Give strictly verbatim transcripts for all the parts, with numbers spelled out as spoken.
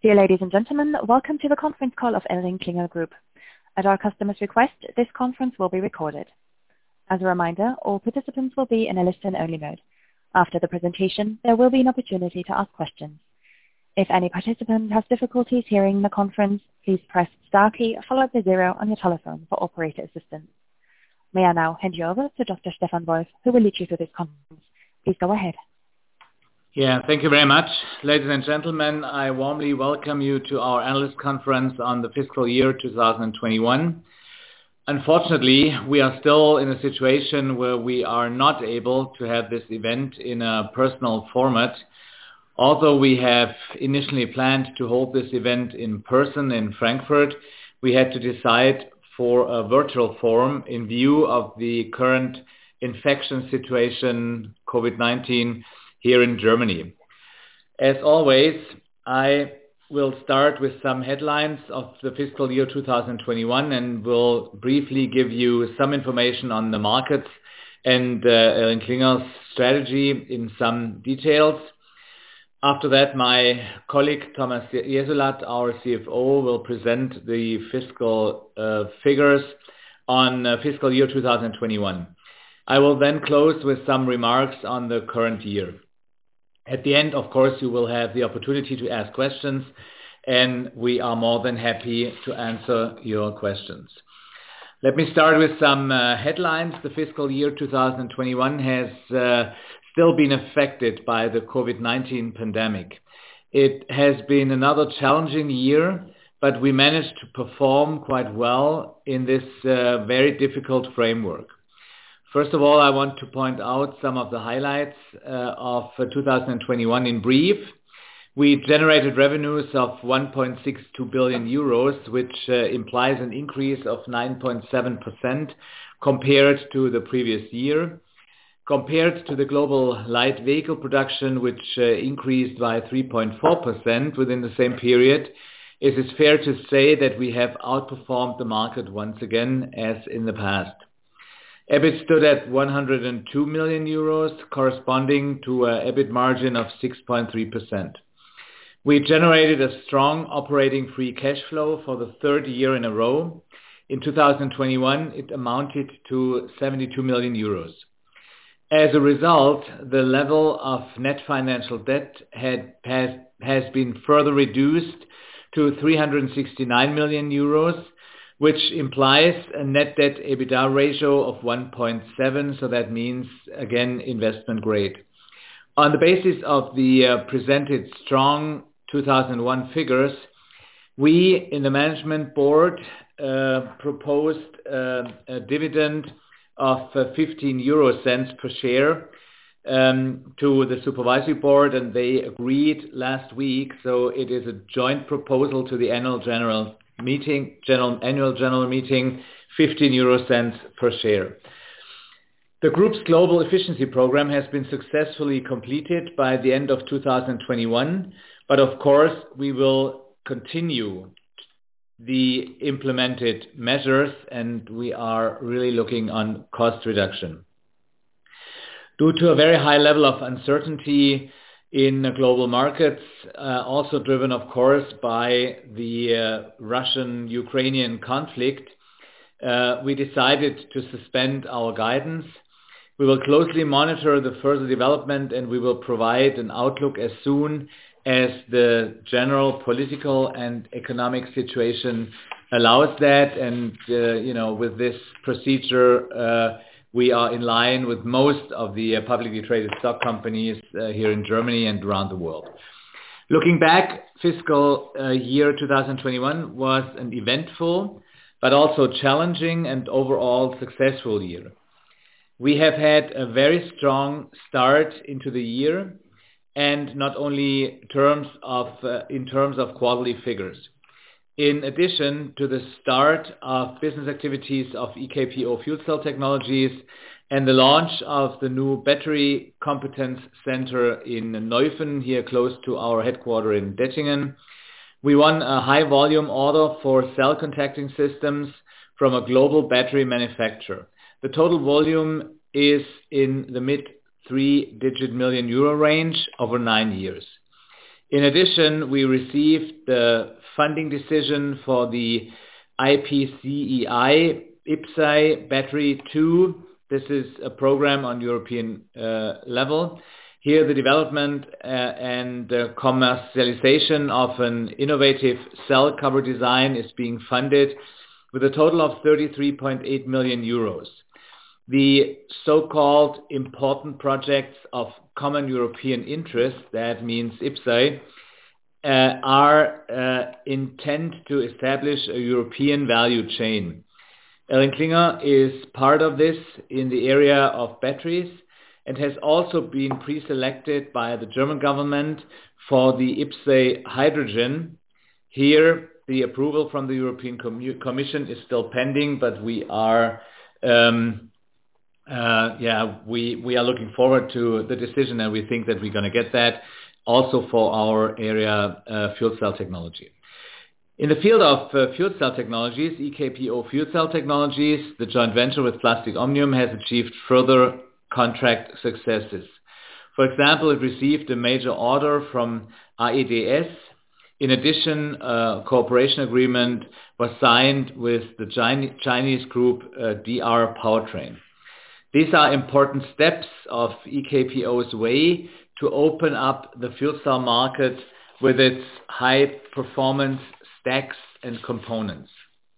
Dear ladies and gentlemen, welcome to the conference call of ElringKlinger Group. At our customer's request, this conference will be recorded. As a reminder, all participants will be in a listen-only mode. After the presentation, there will be an opportunity to ask questions. If any participant has difficulties hearing the conference, please press star key followed by zero on your telephone for operator assistance. May I now hand you over to Doctor Stefan Wolf, who will lead you through this conference. Please go ahead. Yeah, thank you very much. Ladies and gentlemen, I warmly welcome you to our analyst conference on the fiscal year two thousand twenty-one. Unfortunately, we are still in a situation where we are not able to have this event in a personal format. Although we have initially planned to hold this event in person in Frankfurt, we had to decide for a virtual form in view of the current infection situation, COVID nineteen, here in Germany. As always, I will start with some headlines of the fiscal year two thousand twenty-one and will briefly give you some information on the markets and uh, ElringKlinger's strategy in some details. After that, my colleague Thomas Jessulat, our C F O, will present the fiscal uh, figures on uh, fiscal year two thousand twenty-one. I will then close with some remarks on the current year. At the end, of course, you will have the opportunity to ask questions, and we are more than happy to answer your questions. Let me start with some uh, headlines. The fiscal year two thousand twenty-one has uh, still been affected by the COVID nineteen pandemic. It has been another challenging year, but we managed to perform quite well in this uh, very difficult framework. First of all, I want to point out some of the highlights uh, of uh, two thousand twenty-one in brief. We generated revenues of one point six two billion euros, which uh, implies an increase of nine point seven percent compared to the previous year. Compared to the global light vehicle production, which uh, increased by three point four percent within the same period, it is fair to say that we have outperformed the market once again, as in the past. EBIT stood at one hundred two million euros, corresponding to an EBIT margin of six point three percent. We generated a strong operating free cash flow for the third year in a row. In two thousand twenty-one, it amounted to seventy-two million euros. As a result, the level of net financial debt had, has, has been further reduced to three hundred sixty-nine million euros, which implies a net debt EBITDA ratio of one point seven, so that means, again, investment grade. On the basis of the uh, presented strong two thousand one figures, we in the management board uh, proposed uh, a dividend of uh, fifteen euro cents per share um, to the supervisory board, and they agreed last week, so it is a joint proposal to the annual general meeting, general annual general meeting, fifteen euro cents per share. The group's global efficiency program has been successfully completed by the end of two thousand twenty-one, but of course we will continue the implemented measures, and we are really looking on cost reduction. Due to a very high level of uncertainty in global markets, uh, also driven, of course, by the uh, Russian-Ukrainian conflict, uh, we decided to suspend our guidance. We will closely monitor the further development, and we will provide an outlook as soon as the general political and economic situation allows that. And, uh, you know, with this procedure, uh, we are in line with most of the uh, publicly traded stock companies uh, here in Germany and around the world. Looking back, fiscal uh, year two thousand twenty-one was an eventful but also challenging and overall successful year. We have had a very strong start into the year, and not only terms of, uh, in terms of quarterly figures. In addition to the start of business activities of E K P O Fuel Cell Technologies and the launch of the new Battery Competence Center in Neuffen, here close to our headquarters in Dettingen, we won a high volume order for cell contacting systems from a global battery manufacturer. The total volume is in the mid three-digit million euro range over nine years. In addition, we received the funding decision for the I P C E I IPCEI Battery two. This is a program on European uh, level. Here, the development uh, and uh, commercialization of an innovative cell cover design is being funded with a total of thirty-three point eight million euros. The so-called important projects of common European interest, that means IPCEI, uh, are uh, intent to establish a European value chain. ElringKlinger is part of this in the area of batteries and has also been pre-selected by the German government for the IPCEI hydrogen. Here, the approval from the European Com- Commission is still pending, but we are, um, uh, yeah, we we are looking forward to the decision, and we think that we're going to get that also for our area, uh, fuel cell technology. In the field of uh, fuel cell technologies, E K P O Fuel Cell Technologies, the joint venture with Plastic Omnium, has achieved further contract successes. For example, it received a major order from A E D S. In addition, a cooperation agreement was signed with the Chinese group uh, D R Powertrain. These are important steps of E K P O's way to open up the fuel cell market with its high performance stacks and components.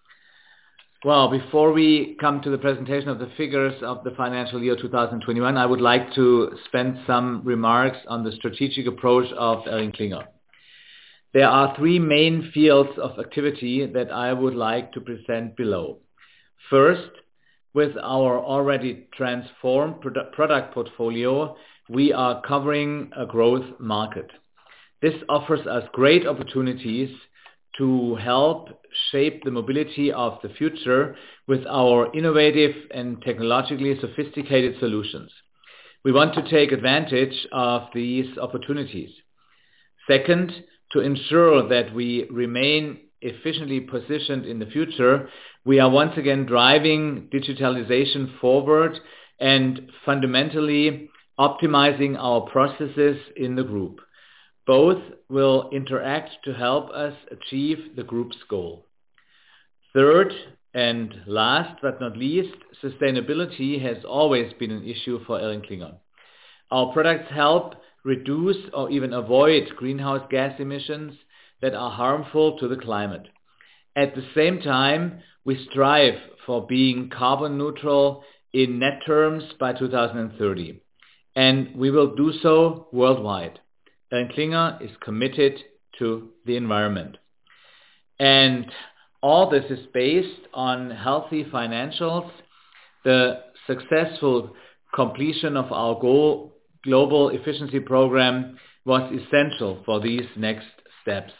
Well, before we come to the presentation of the figures of the financial year two thousand twenty-one, I would like to spend some remarks on the strategic approach of ElringKlinger. There are three main fields of activity that I would like to present below. First, with our already transformed produ- product portfolio, we are covering a growth market. This offers us great opportunities to help shape the mobility of the future with our innovative and technologically sophisticated solutions. We want to take advantage of these opportunities. Second, to ensure that we remain efficiently positioned in the future, we are once again driving digitalization forward and fundamentally optimizing our processes in the group. Both will interact to help us achieve the group's goal. Third, and last but not least, sustainability has always been an issue for ElringKlinger. Our products help reduce or even avoid greenhouse gas emissions that are harmful to the climate. At the same time, we strive for being carbon neutral in net terms by two thousand thirty, and we will do so worldwide. ElringKlinger is committed to the environment. And all this is based on healthy financials, the successful completion of our goal, global efficiency program was essential for these next steps.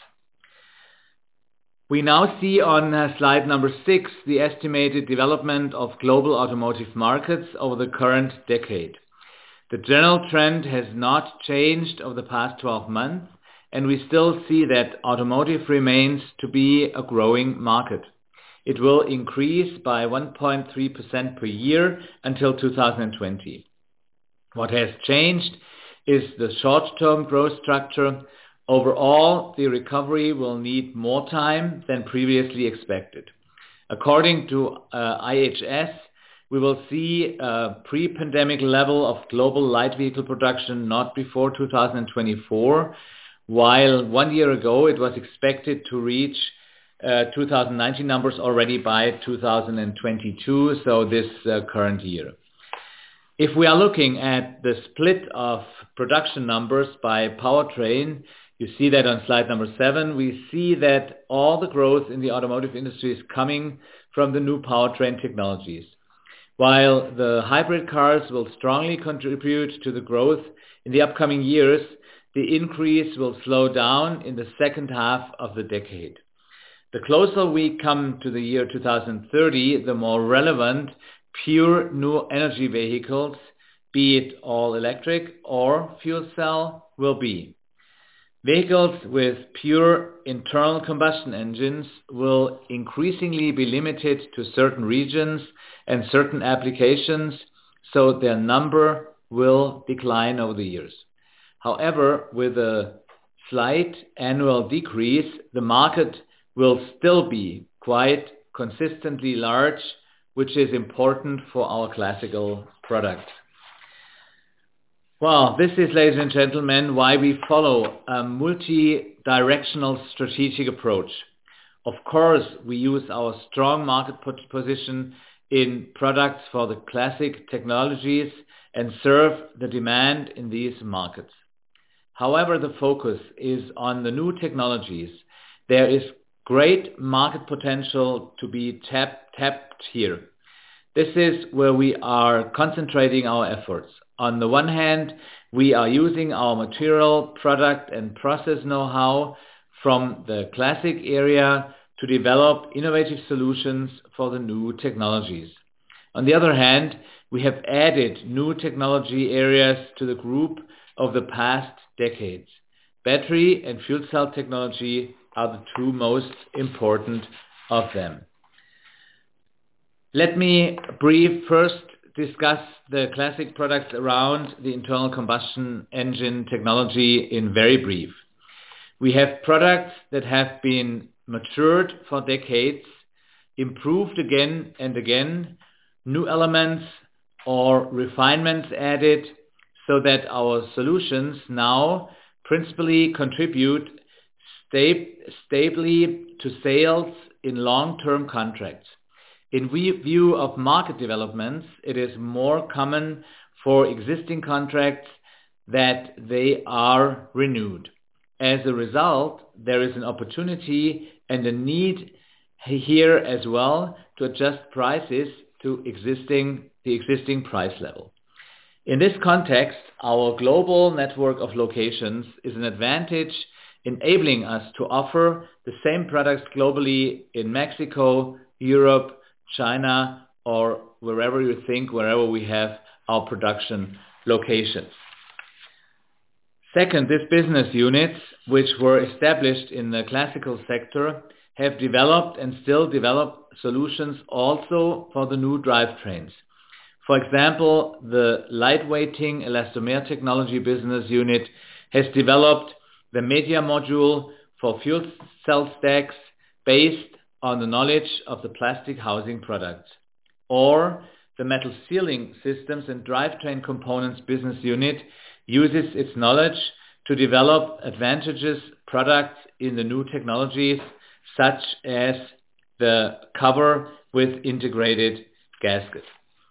We now see on uh, slide number six the estimated development of global automotive markets over the current decade. The general trend has not changed over the past twelve months, and we still see that automotive remains to be a growing market. It will increase by one point three percent per year until two thousand twenty. What has changed is the short-term growth structure. Overall, the recovery will need more time than previously expected. According to uh, I H S, we will see a pre-pandemic level of global light vehicle production not before two thousand twenty-four, while one year ago it was expected to reach uh, two thousand nineteen numbers already by two thousand twenty-two, so this uh, current year. If we are looking at the split of production numbers by powertrain, you see that on slide number seven, we see that all the growth in the automotive industry is coming from the new powertrain technologies. While the hybrid cars will strongly contribute to the growth in the upcoming years, the increase will slow down in the second half of the decade. The closer we come to the year two thousand thirty, the more relevant pure new energy vehicles, be it all electric or fuel cell, will be. Vehicles with pure internal combustion engines will increasingly be limited to certain regions and certain applications, so their number will decline over the years. However, with a slight annual decrease, the market will still be quite consistently large, which is important for our classical products. Well, this is, ladies and gentlemen, why we follow a multi-directional strategic approach. Of course, we use our strong market position in products for the classic technologies and serve the demand in these markets. However, the focus is on the new technologies. There is great market potential to be tap, tapped here. This is where we are concentrating our efforts. On the one hand, we are using our material, product and process know-how from the classic area to develop innovative solutions for the new technologies. On the other hand, we have added new technology areas to the group of the past decades. Battery and fuel cell technology are the two most important of them. Let me brief first discuss the classic products around the internal combustion engine technology in very brief. We have products that have been matured for decades, improved again and again, new elements or refinements added, so that our solutions now principally contribute stab- stably to sales in long-term contracts. In view of market developments, it is more common for existing contracts that they are renewed. As a result, there is an opportunity and a need here as well to adjust prices to existing the existing price level. In this context, our global network of locations is an advantage, enabling us to offer the same products globally in Mexico, Europe, China, or wherever you think, wherever we have our production locations. Second, these business units, which were established in the classical sector, have developed and still develop solutions also for the new drivetrains. For example, the lightweighting elastomer technology business unit has developed the media module for fuel cell stacks based on the knowledge of the plastic housing products. Or the metal sealing systems and drivetrain components business unit uses its knowledge to develop advantageous products in the new technologies, such as the cover with integrated gaskets.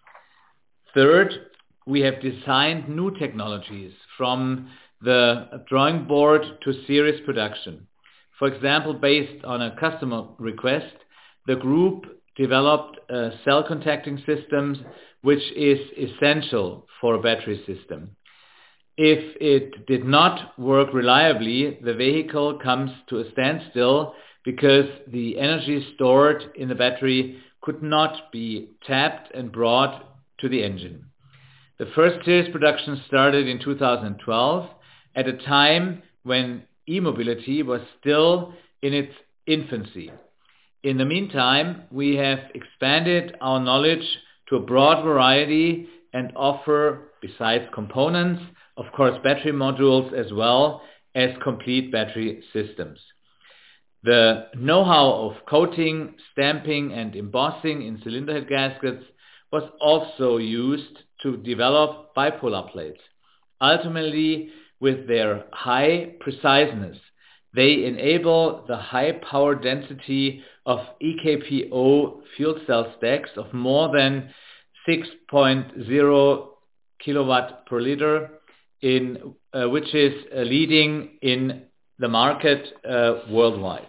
Third, we have designed new technologies from the drawing board to series production. For example, based on a customer request, the group developed a cell contacting system which is essential for a battery system. If it did not work reliably, the vehicle comes to a standstill because the energy stored in the battery could not be tapped and brought to the engine. The first series production started in two thousand twelve at a time when e-mobility was still in its infancy. In the meantime, we have expanded our knowledge to a broad variety and offer, besides components, of course, battery modules as well as complete battery systems. The know-how of coating, stamping and embossing in cylinder head gaskets was also used to develop bipolar plates. Ultimately, with their high preciseness, they enable the high power density of E K P O fuel cell stacks of more than six point zero kilowatt per liter, in uh, which is uh, leading in the market uh, worldwide.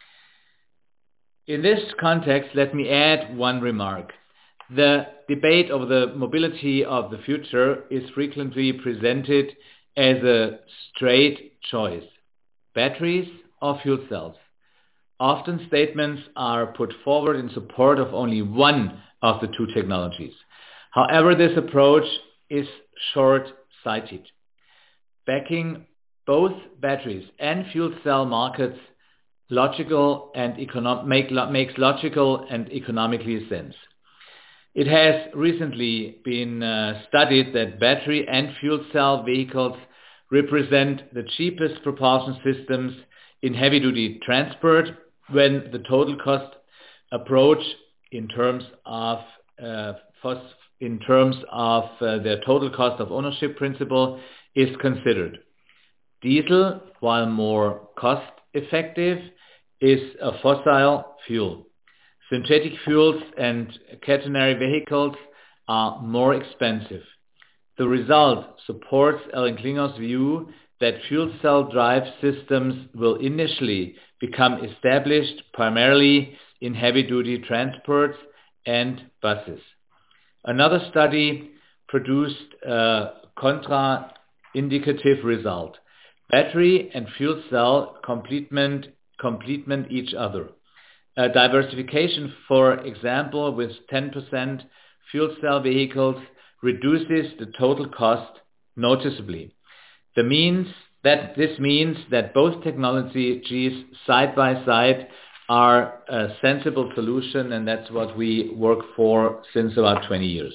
In this context, let me add one remark. The debate of the mobility of the future is frequently presented as a straight choice, batteries or fuel cells. Often statements are put forward in support of only one of the two technologies. However, this approach is short-sighted. Backing both batteries and fuel cell markets logical and econo- make, makes logical and economically sense. It has recently been uh, studied that battery and fuel cell vehicles represent the cheapest propulsion systems in heavy-duty transport when the total cost approach in terms of uh, in terms of uh, their total cost of ownership principle is considered. Diesel, while more cost effective, is a fossil fuel. Synthetic fuels and catenary vehicles are more expensive. The result supports ElringKlinger's view that fuel cell drive systems will initially become established primarily in heavy-duty transports and buses. Another study produced a contra-indicative result. Battery and fuel cell complement, complement each other. A diversification, for example, with ten percent fuel cell vehicles reduces the total cost noticeably. The means that this means that both technologies side by side are a sensible solution, and that's what we work for since about twenty years.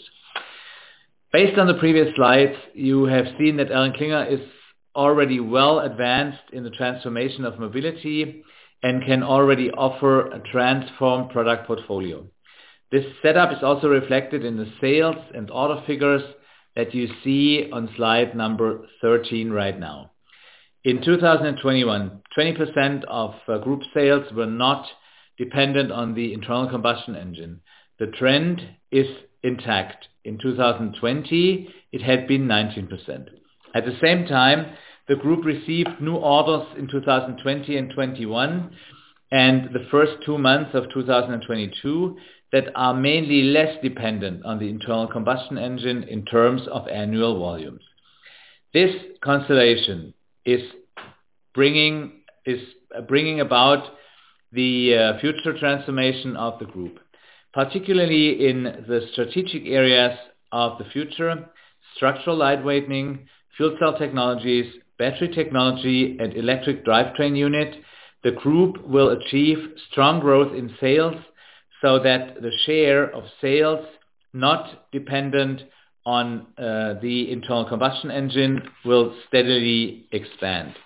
Based on the previous slides, you have seen that ElringKlinger is already well advanced in the transformation of mobility and can already offer a transformed product portfolio. This setup is also reflected in the sales and order figures that you see on slide number thirteen right now. In two thousand twenty-one, twenty percent of uh, group sales were not dependent on the internal combustion engine. The trend is intact. In two thousand twenty, it had been nineteen percent. At the same time, the group received new orders in two thousand twenty and twenty-one and the first two months of two thousand twenty-two that are mainly less dependent on the internal combustion engine in terms of annual volumes. This constellation is bringing is bringing about the uh, future transformation of the group, particularly in the strategic areas of the future: structural lightweighting, fuel cell technologies, battery technology, and electric drivetrain unit. The group will achieve strong growth in sales so that the share of sales not dependent on uh, the internal combustion engine will steadily expand.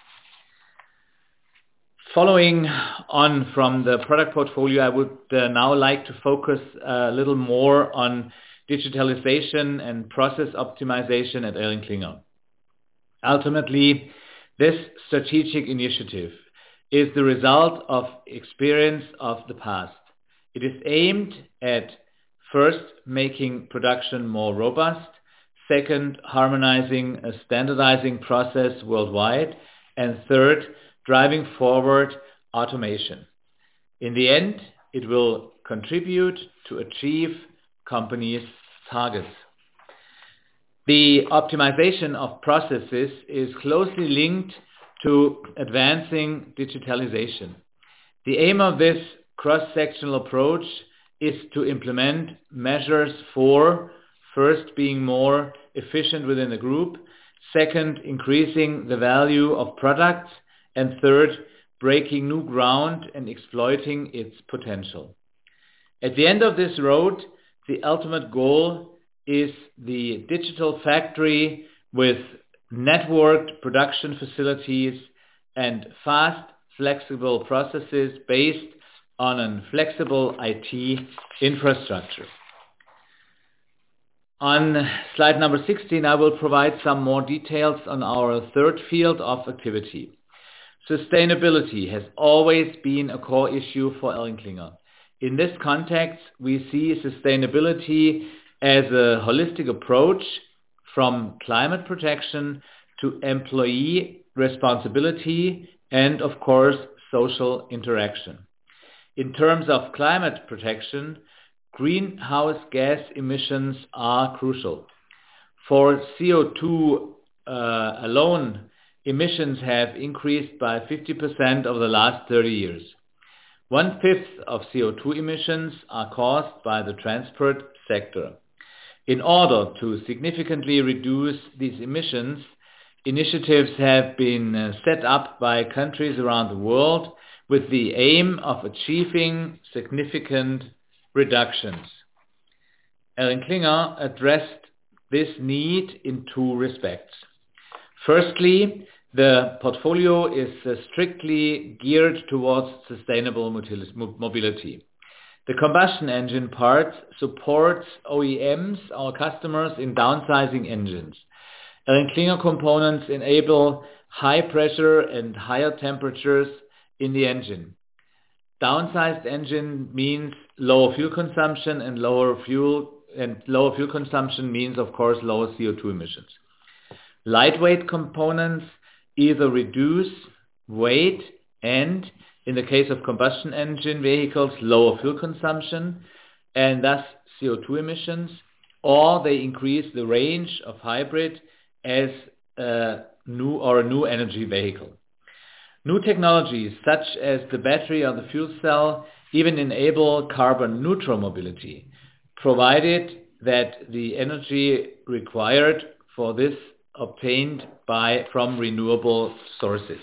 Following on from the product portfolio, I would uh, now like to focus a little more on digitalization and process optimization at ElringKlinger. Ultimately, this strategic initiative is the result of experience of the past. It is aimed at first making production more robust, second harmonizing a standardizing process worldwide, and third driving forward automation. In the end, it will contribute to achieve company's targets. The optimization of processes is closely linked to advancing digitalization. The aim of this cross-sectional approach is to implement measures for, first, being more efficient within the group, second, increasing the value of products, and third, breaking new ground and exploiting its potential. At the end of this road, the ultimate goal is the digital factory with networked production facilities and fast, flexible processes based on a flexible I T infrastructure. On slide number sixteen, I will provide some more details on our third field of activity. Sustainability has always been a core issue for ElringKlinger. In this context, we see sustainability as a holistic approach from climate protection to employee responsibility and, of course, social interaction. In terms of climate protection, greenhouse gas emissions are crucial. For C O two uh, alone, emissions have increased by fifty percent over the last thirty years. One-fifth of C O two emissions are caused by the transport sector. In order to significantly reduce these emissions, initiatives have been uh, set up by countries around the world with the aim of achieving significant reductions. ElringKlinger addressed this need in two respects. Firstly, the portfolio is uh, strictly geared towards sustainable mobility. The combustion engine part supports O E Ms, our customers, in downsizing engines. ElringKlinger components enable high pressure and higher temperatures in the engine. Downsized engine means lower fuel consumption, and lower fuel and lower fuel consumption means, of course, lower C O two emissions. Lightweight components either reduce weight and, in the case of combustion engine vehicles, lower fuel consumption and thus C O two emissions, or they increase the range of hybrid as a new or a new energy vehicle. New technologies such as the battery or the fuel cell even enable carbon neutral mobility, provided that the energy required for this obtained by from renewable sources.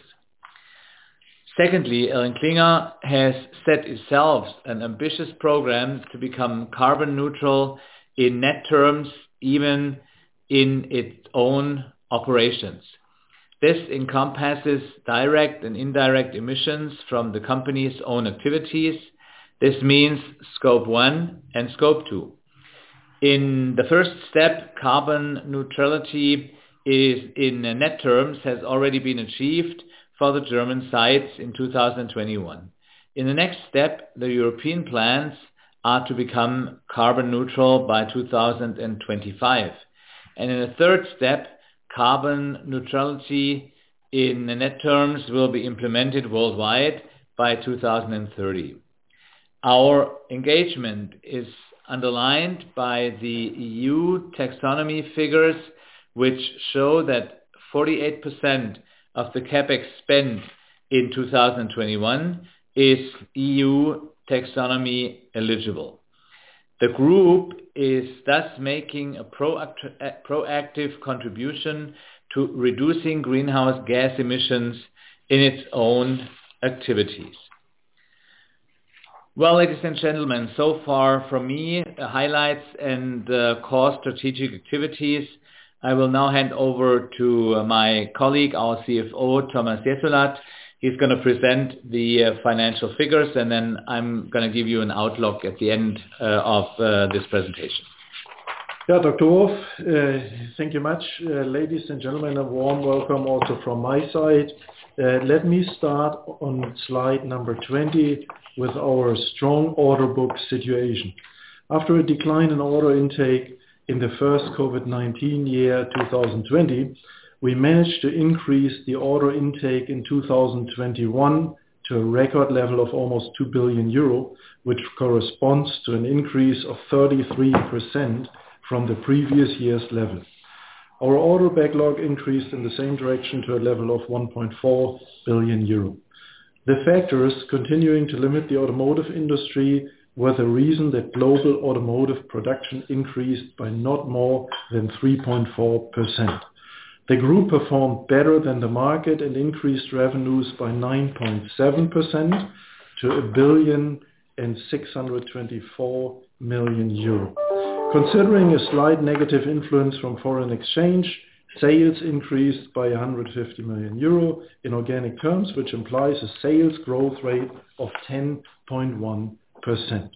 Secondly, ElringKlinger has set itself an ambitious program to become carbon neutral in net terms, even in its own operations. This encompasses direct and indirect emissions from the company's own activities. This means scope one and scope two. In the first step, carbon neutrality is in net terms has already been achieved for the German sites in two thousand twenty-one. In the next step, the European plans are to become carbon neutral by two thousand twenty-five. And in the third step, carbon neutrality in net terms will be implemented worldwide by two thousand thirty. Our engagement is underlined by the E U taxonomy figures, which show that forty-eight percent of the capex spent in two thousand twenty-one is E U taxonomy eligible. The group is thus making a proact- proactive contribution to reducing greenhouse gas emissions in its own activities. Well, ladies and gentlemen, so far from me, uh, highlights and uh, core strategic activities. I will now hand over to uh, my colleague, our C F O, Thomas Jessulat. He's going to present the uh, financial figures, and then I'm going to give you an outlook at the end uh, of uh, this presentation. Yeah, Doctor Wolf, uh, thank you much. Uh, ladies and gentlemen, a warm welcome also from my side. Uh, let me start on slide number twenty with our strong order book situation. After a decline in order intake in the first COVID nineteen year, two thousand twenty, we managed to increase the order intake in two thousand twenty-one to a record level of almost two billion euro, which corresponds to an increase of thirty-three percent from the previous year's level. Our order backlog increased in the same direction to a level of one point four billion euro. The factors continuing to limit the automotive industry were the reason that global automotive production increased by not more than three point four percent. The group performed better than the market and increased revenues by nine point seven percent to a billion and six hundred twenty-four million euro. Considering a slight negative influence from foreign exchange, sales increased by one hundred fifty million euro in organic terms, which implies a sales growth rate of ten point one percent.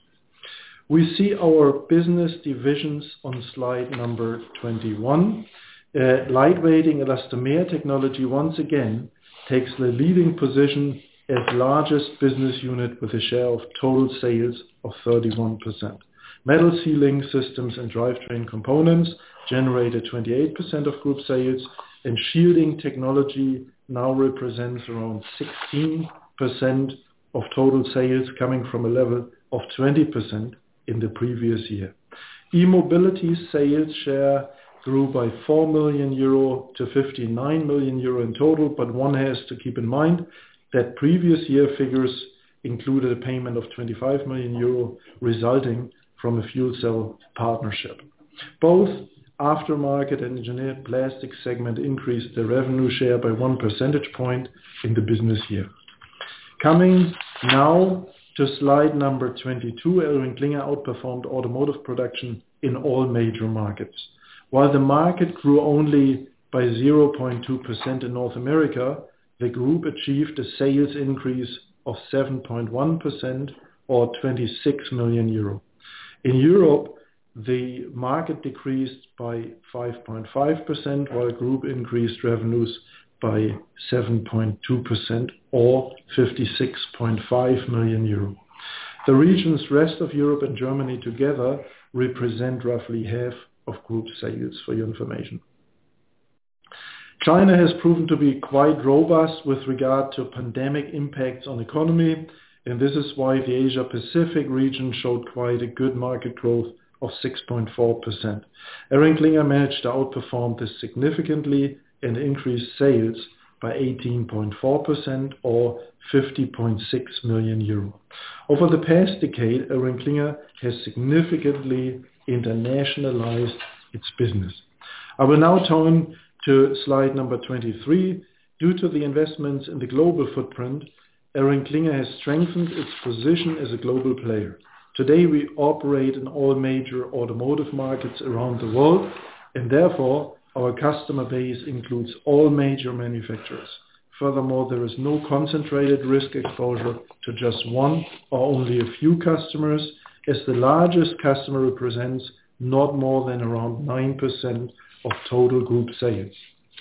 We see our business divisions on slide number twenty-one. Uh, Lightweighting Elastomer Technology once again takes the leading position as largest business unit with a share of total sales of thirty-one percent. Metal sealing systems and drivetrain components generated twenty-eight percent of group sales, and shielding technology now represents around sixteen percent of total sales, coming from a level of twenty percent in the previous year. E-mobility sales share grew by four million euro to fifty-nine million euro in total, but one has to keep in mind that previous year figures included a payment of twenty-five million euro resulting from a fuel cell partnership. Both aftermarket and engineered plastic segment increased their revenue share by one percentage point in the business year. Coming now to slide number twenty-two, ElringKlinger outperformed automotive production in all major markets. While the market grew only by zero point two percent in North America, the group achieved a sales increase of seven point one percent or twenty-six million euro. In Europe, the market decreased by five point five percent, while group increased revenues by seven point two percent or fifty-six point five million euro. The regions rest of Europe and Germany together represent roughly half of group sales, for your information. China has proven to be quite robust with regard to pandemic impacts on economy, and this is why the Asia Pacific region showed quite a good market growth of six point four percent. ElringKlinger managed to outperform this significantly and increased sales by eighteen point four percent or fifty point six million euro. Over the past decade, ElringKlinger has significantly internationalized its business. I will now turn to slide number twenty-three. Due to the investments in the global footprint, ElringKlinger has strengthened its position as a global player. Today we operate in all major automotive markets around the world, and therefore our customer base includes all major manufacturers. Furthermore, there is no concentrated risk exposure to just one or only a few customers, as the largest customer represents not more than around nine percent of total group sales.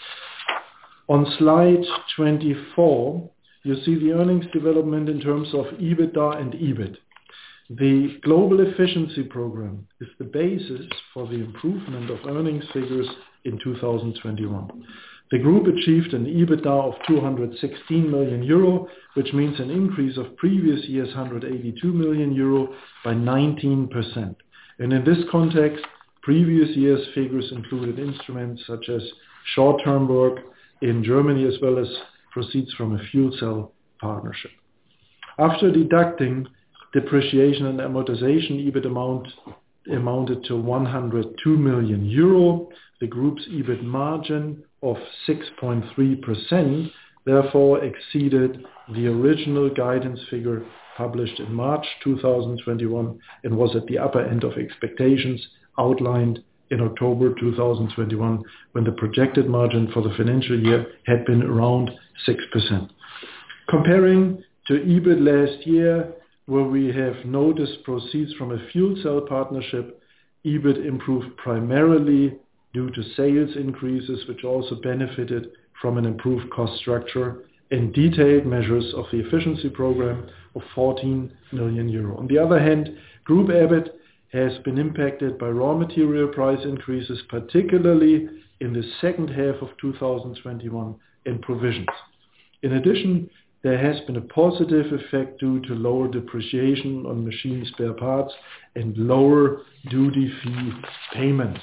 On slide twenty-four, you see the earnings development in terms of EBITDA and EBIT. The Global Efficiency Program is the basis for the improvement of earnings figures in two thousand twenty-one. The group achieved an EBITDA of two hundred sixteen million euro, which means an increase of previous year's one hundred eighty-two million euro by nineteen percent. And in this context, previous year's figures included instruments such as short-term work in Germany as well as proceeds from a fuel cell partnership. After deducting depreciation and amortization, EBIT amount amounted to one hundred two million euro. The group's EBIT margin of six point three percent therefore exceeded the original guidance figure published in March two thousand twenty-one and was at the upper end of expectations outlined in October two thousand twenty-one, when the projected margin for the financial year had been around six percent. Comparing to EBIT last year, where we have noticed proceeds from a fuel cell partnership, EBIT improved primarily due to sales increases, which also benefited from an improved cost structure and detailed measures of the efficiency program of fourteen million euro. On the other hand, group EBIT has been impacted by raw material price increases, particularly in the second half of two thousand twenty-one, and provisions. In addition, there has been a positive effect due to lower depreciation on machine spare parts and lower duty fee payments.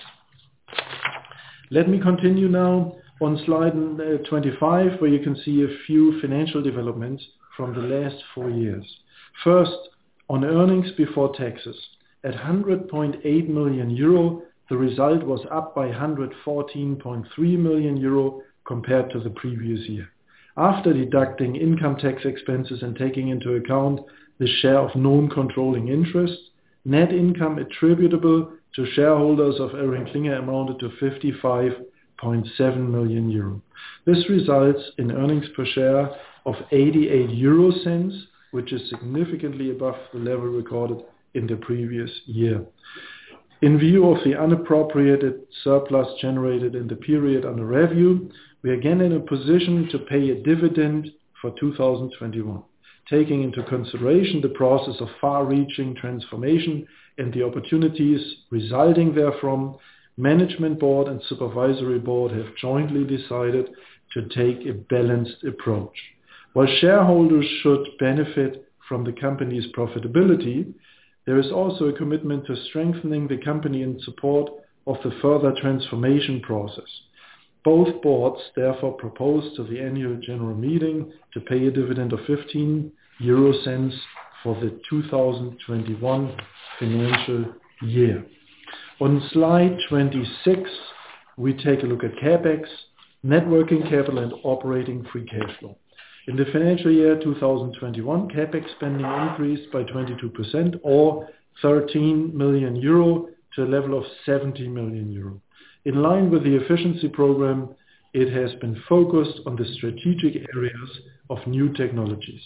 Let me continue now on slide twenty-five, where you can see a few financial developments from the last four years. First, on earnings before taxes. At one hundred point eight million euro, the result was up by one hundred fourteen point three million euro compared to the previous year. After deducting income tax expenses and taking into account the share of non-controlling interests, net income attributable to shareholders of ElringKlinger amounted to fifty-five point seven million euro. This results in earnings per share of eighty-eight euro cents, which is significantly above the level recorded in the previous year. In view of the unappropriated surplus generated in the period under review, we are again in a position to pay a dividend for two thousand twenty-one. Taking into consideration the process of far-reaching transformation and the opportunities resulting therefrom, Management Board and Supervisory Board have jointly decided to take a balanced approach. While shareholders should benefit from the company's profitability, there is also a commitment to strengthening the company in support of the further transformation process. Both boards therefore propose to the annual general meeting to pay a dividend of fifteen euro cents for the two thousand twenty-one financial year. On slide twenty-six, we take a look at CapEx, net working capital and operating free cash flow. In the financial year two thousand twenty-one, CapEx spending increased by twenty-two percent or thirteen million euro to a level of seventy million euro. In line with the efficiency program, it has been focused on the strategic areas of new technologies.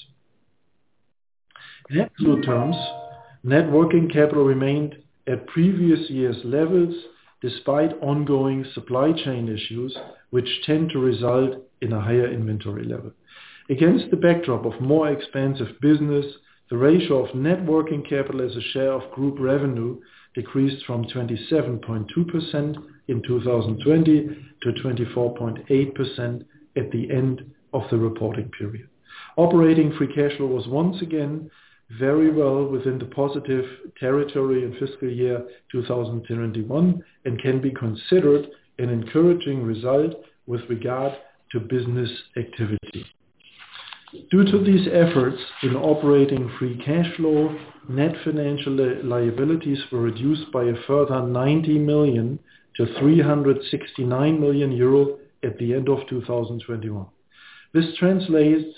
In absolute terms, net working capital remained at previous year's levels despite ongoing supply chain issues, which tend to result in a higher inventory level. Against the backdrop of more expensive business, the ratio of net working capital as a share of group revenue decreased from twenty-seven point two percent in two thousand twenty to twenty-four point eight percent at the end of the reporting period. Operating free cash flow was once again very well within the positive territory in fiscal year two thousand twenty-one and can be considered an encouraging result with regard to business activity. Due to these efforts in operating free cash flow, net financial li- liabilities were reduced by a further ninety million to three hundred sixty-nine million euro at the end of two thousand twenty-one. This translates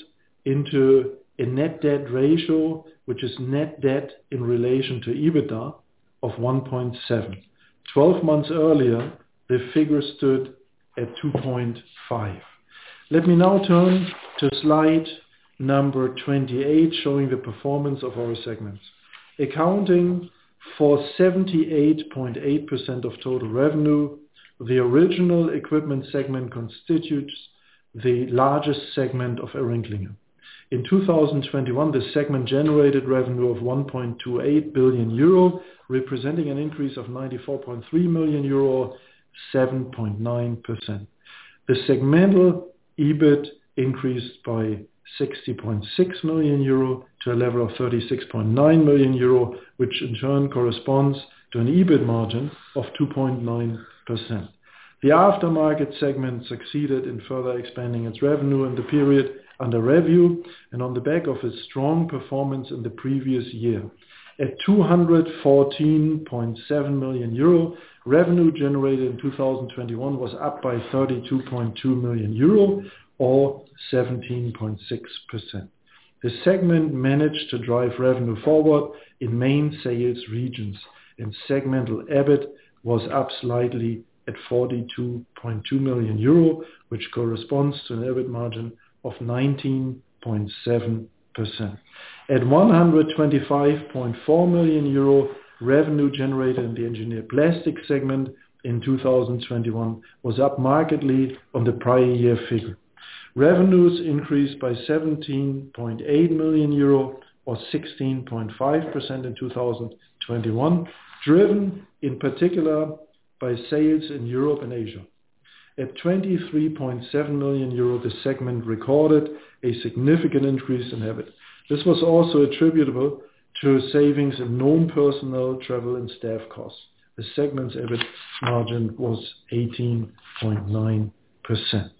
into a net debt ratio, which is net debt in relation to EBITDA, of one point seven. Twelve months earlier, the figure stood at two point five. Let me now turn to slide number twenty-eight, showing the performance of our segments. Accounting for seventy-eight point eight percent of total revenue, the original equipment segment constitutes the largest segment of ElringKlinger. In two thousand twenty-one, the segment generated revenue of one point two eight billion euro, representing an increase of ninety-four point three million euro, seven point nine percent. The segmental EBIT increased by sixty point six million euro to a level of thirty-six point nine million euro, which in turn corresponds to an EBIT margin of two point nine percent. The aftermarket segment succeeded in further expanding its revenue in the period under review and on the back of its strong performance in the previous year. At two hundred fourteen point seven million euro, revenue generated in two thousand twenty-one was up by thirty-two point two million euro or seventeen point six percent. The segment managed to drive revenue forward in main sales regions, and segmental EBIT was up slightly at forty-two point two million euro, which corresponds to an EBIT margin of nineteen point seven percent. At one hundred twenty-five point four million euro, revenue generated in the engineered plastics segment in two thousand twenty-one was up markedly on the prior year figure. Revenues increased by seventeen point eight million euro or sixteen point five percent in two thousand twenty-one, driven in particular by sales in Europe and Asia. At twenty-three point seven million euro, the segment recorded a significant increase in EBIT. This was also attributable to savings in non-personnel travel and staff costs. The segment's EBIT margin was eighteen point nine percent.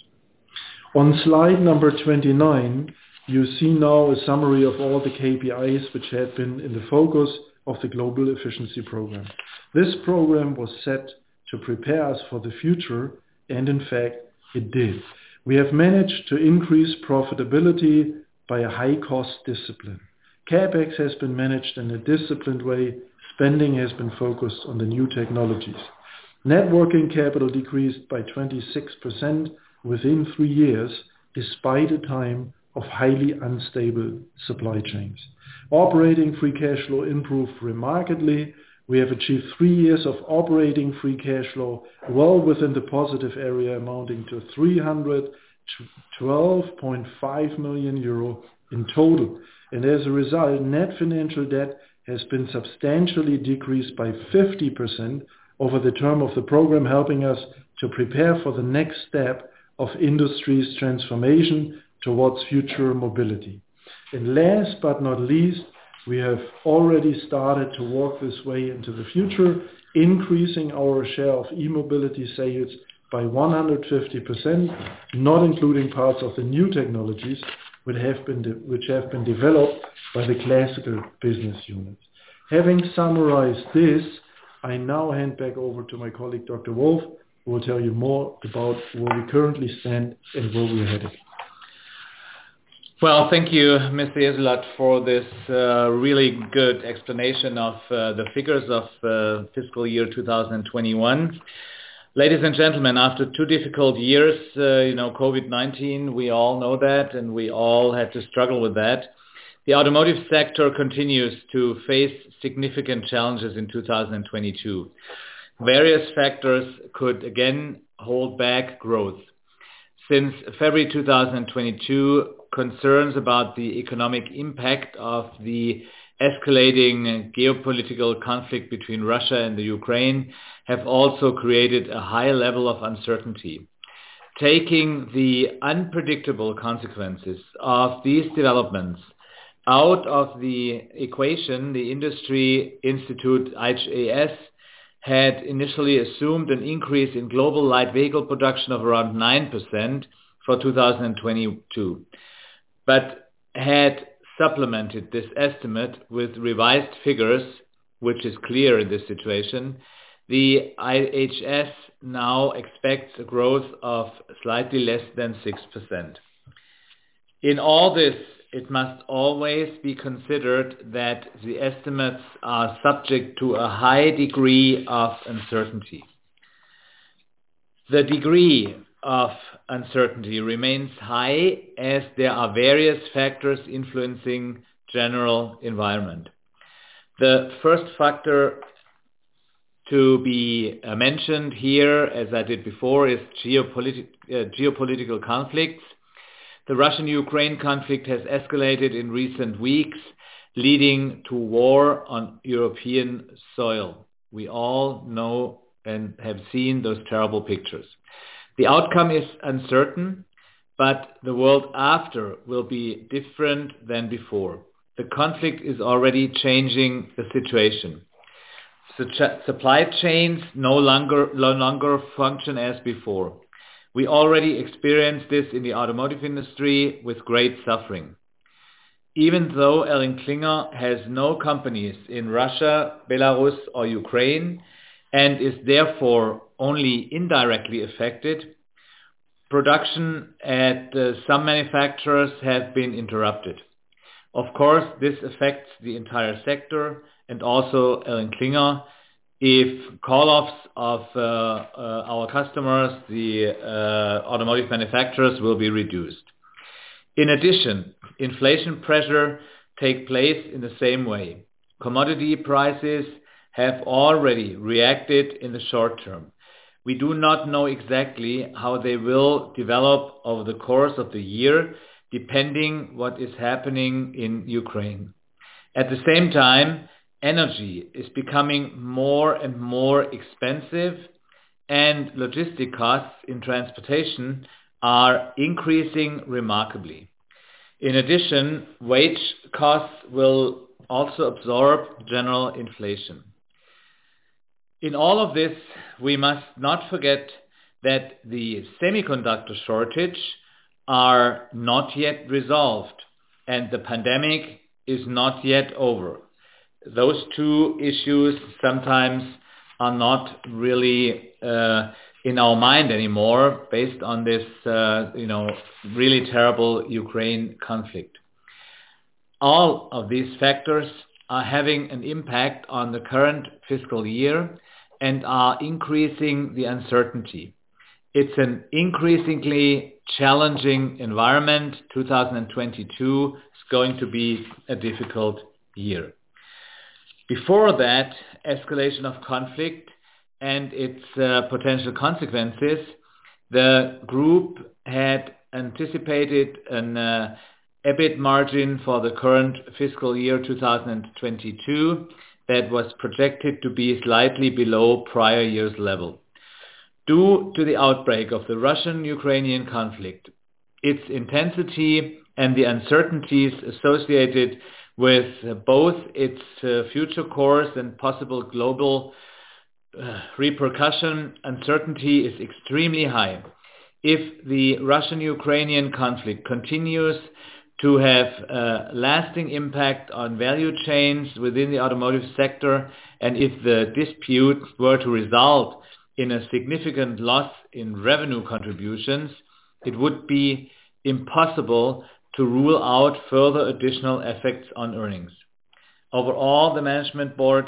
On slide number twenty-nine, you see now a summary of all the K P Is which had been in the focus of the Global Efficiency Program. This program was set to prepare us for the future, and in fact, it did. We have managed to increase profitability by a high-cost discipline. CapEx has been managed in a disciplined way. Spending has been focused on the new technologies. Net working capital decreased by twenty-six percent within three years, despite a time of highly unstable supply chains. Operating free cash flow improved remarkably. We have achieved three years of operating free cash flow well within the positive area, amounting to three hundred twelve point five million euro in total. And as a result, net financial debt has been substantially decreased by fifty percent over the term of the program, helping us to prepare for the next step of industry's transformation towards future mobility. And last but not least, we have already started to walk this way into the future, increasing our share of e-mobility sales by one hundred fifty percent, not including parts of the new technologies which have been, de- which have been developed by the classical business units. Having summarized this, I now hand back over to my colleague Doctor Wolf, who will tell you more about where we currently stand and where we are headed. Well, thank you, Mister Jesulat, for this uh, really good explanation of uh, the figures of uh, fiscal year two thousand twenty-one. Ladies and gentlemen, after two difficult years, uh, you know, COVID nineteen, we all know that, and we all had to struggle with that. The automotive sector continues to face significant challenges in two thousand twenty-two. Various factors could again hold back growth. Since February two thousand twenty-two, concerns about the economic impact of the escalating geopolitical conflict between Russia and the Ukraine have also created a high level of uncertainty. Taking the unpredictable consequences of these developments out of the equation, the Industry Institute I H S had initially assumed an increase in global light vehicle production of around nine percent for two thousand twenty-two, but had supplemented this estimate with revised figures, which is clear in this situation. The I H S now expects a growth of slightly less than six percent. In all this, it must always be considered that the estimates are subject to a high degree of uncertainty. The degree of uncertainty remains high as there are various factors influencing general environment. The first factor to be uh, mentioned here, as I did before, is geopolitic, uh, geopolitical conflicts. The Russian-Ukraine conflict has escalated in recent weeks, leading to war on European soil. We all know and have seen those terrible pictures. The outcome is uncertain, but the world after will be different than before. The conflict is already changing the situation. Supply chains no longer, no longer function as before. We already experienced this in the automotive industry with great suffering. Even though ElringKlinger has no companies in Russia, Belarus or Ukraine and is therefore only indirectly affected, production at uh, some manufacturers has been interrupted. Of course, this affects the entire sector and also ElringKlinger if call-offs of uh, uh, our customers, the uh, automotive manufacturers, will be reduced. In addition, inflation pressure takes place in the same way. Commodity prices have already reacted in the short term. We do not know exactly how they will develop over the course of the year, depending what is happening in Ukraine. At the same time, energy is becoming more and more expensive, and logistic costs in transportation are increasing remarkably. In addition, wage costs will also absorb general inflation. In all of this, we must not forget that the semiconductor shortage are not yet resolved and the pandemic is not yet over. Those two issues sometimes are not really uh, in our mind anymore based on this, uh, you know, really terrible Ukraine conflict. All of these factors are having an impact on the current fiscal year and are increasing the uncertainty. It's an increasingly challenging environment. two thousand twenty-two is going to be a difficult year. Before that escalation of conflict and its uh, potential consequences, the group had anticipated an uh, EBIT margin for the current fiscal year two thousand twenty-two that was projected to be slightly below prior year's level. Due to the outbreak of the Russian-Ukrainian conflict, its intensity and the uncertainties associated with both its uh, future course and possible global uh, repercussion, uncertainty is extremely high. If the Russian-Ukrainian conflict continues to have a lasting impact on value chains within the automotive sector, and if the dispute were to result in a significant loss in revenue contributions, it would be impossible to rule out further additional effects on earnings. Overall, the management board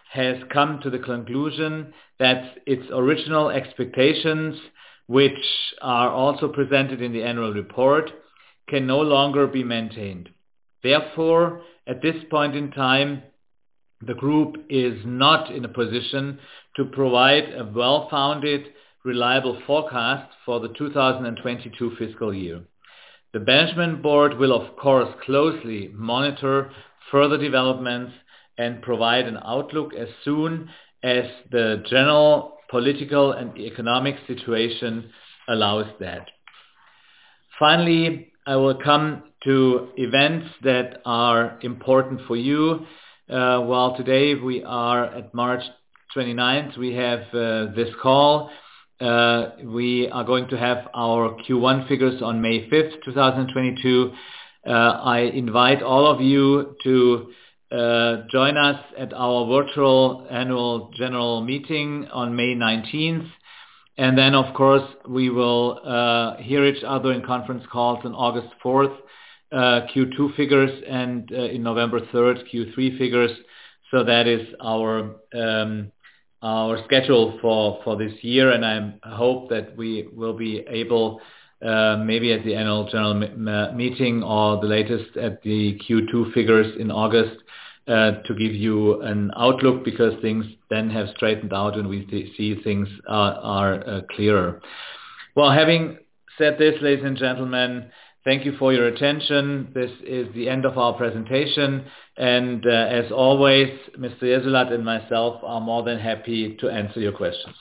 has come to the conclusion that its original expectations, which are also presented in the annual report, can no longer be maintained. Therefore, at this point in time, the group is not in a position to provide a well-founded, reliable forecast for the two thousand twenty-two fiscal year. The management board will of course closely monitor further developments and provide an outlook as soon as the general political and economic situation allows that. Finally, I will come to events that are important for you. Uh, well, today we are at March twenty-ninth. We have uh, this call. Uh, we are going to have our Q one figures on May fifth, twenty twenty-two. Uh, I invite all of you to uh, join us at our virtual annual general meeting on May nineteenth. And then, of course, we will uh, hear each other in conference calls on August fourth, uh, Q two figures, and uh, in November third, Q three figures. So that is our um, our schedule for, for this year, and I hope that we will be able, uh, maybe at the annual general m- meeting or the latest at the Q two figures in August, uh, to give you an outlook, because things then have straightened out and we th- see things are, are uh, clearer. Well, having said this, ladies and gentlemen, thank you for your attention. This is the end of our presentation. And uh, as always, Mister Jesulat and myself are more than happy to answer your questions.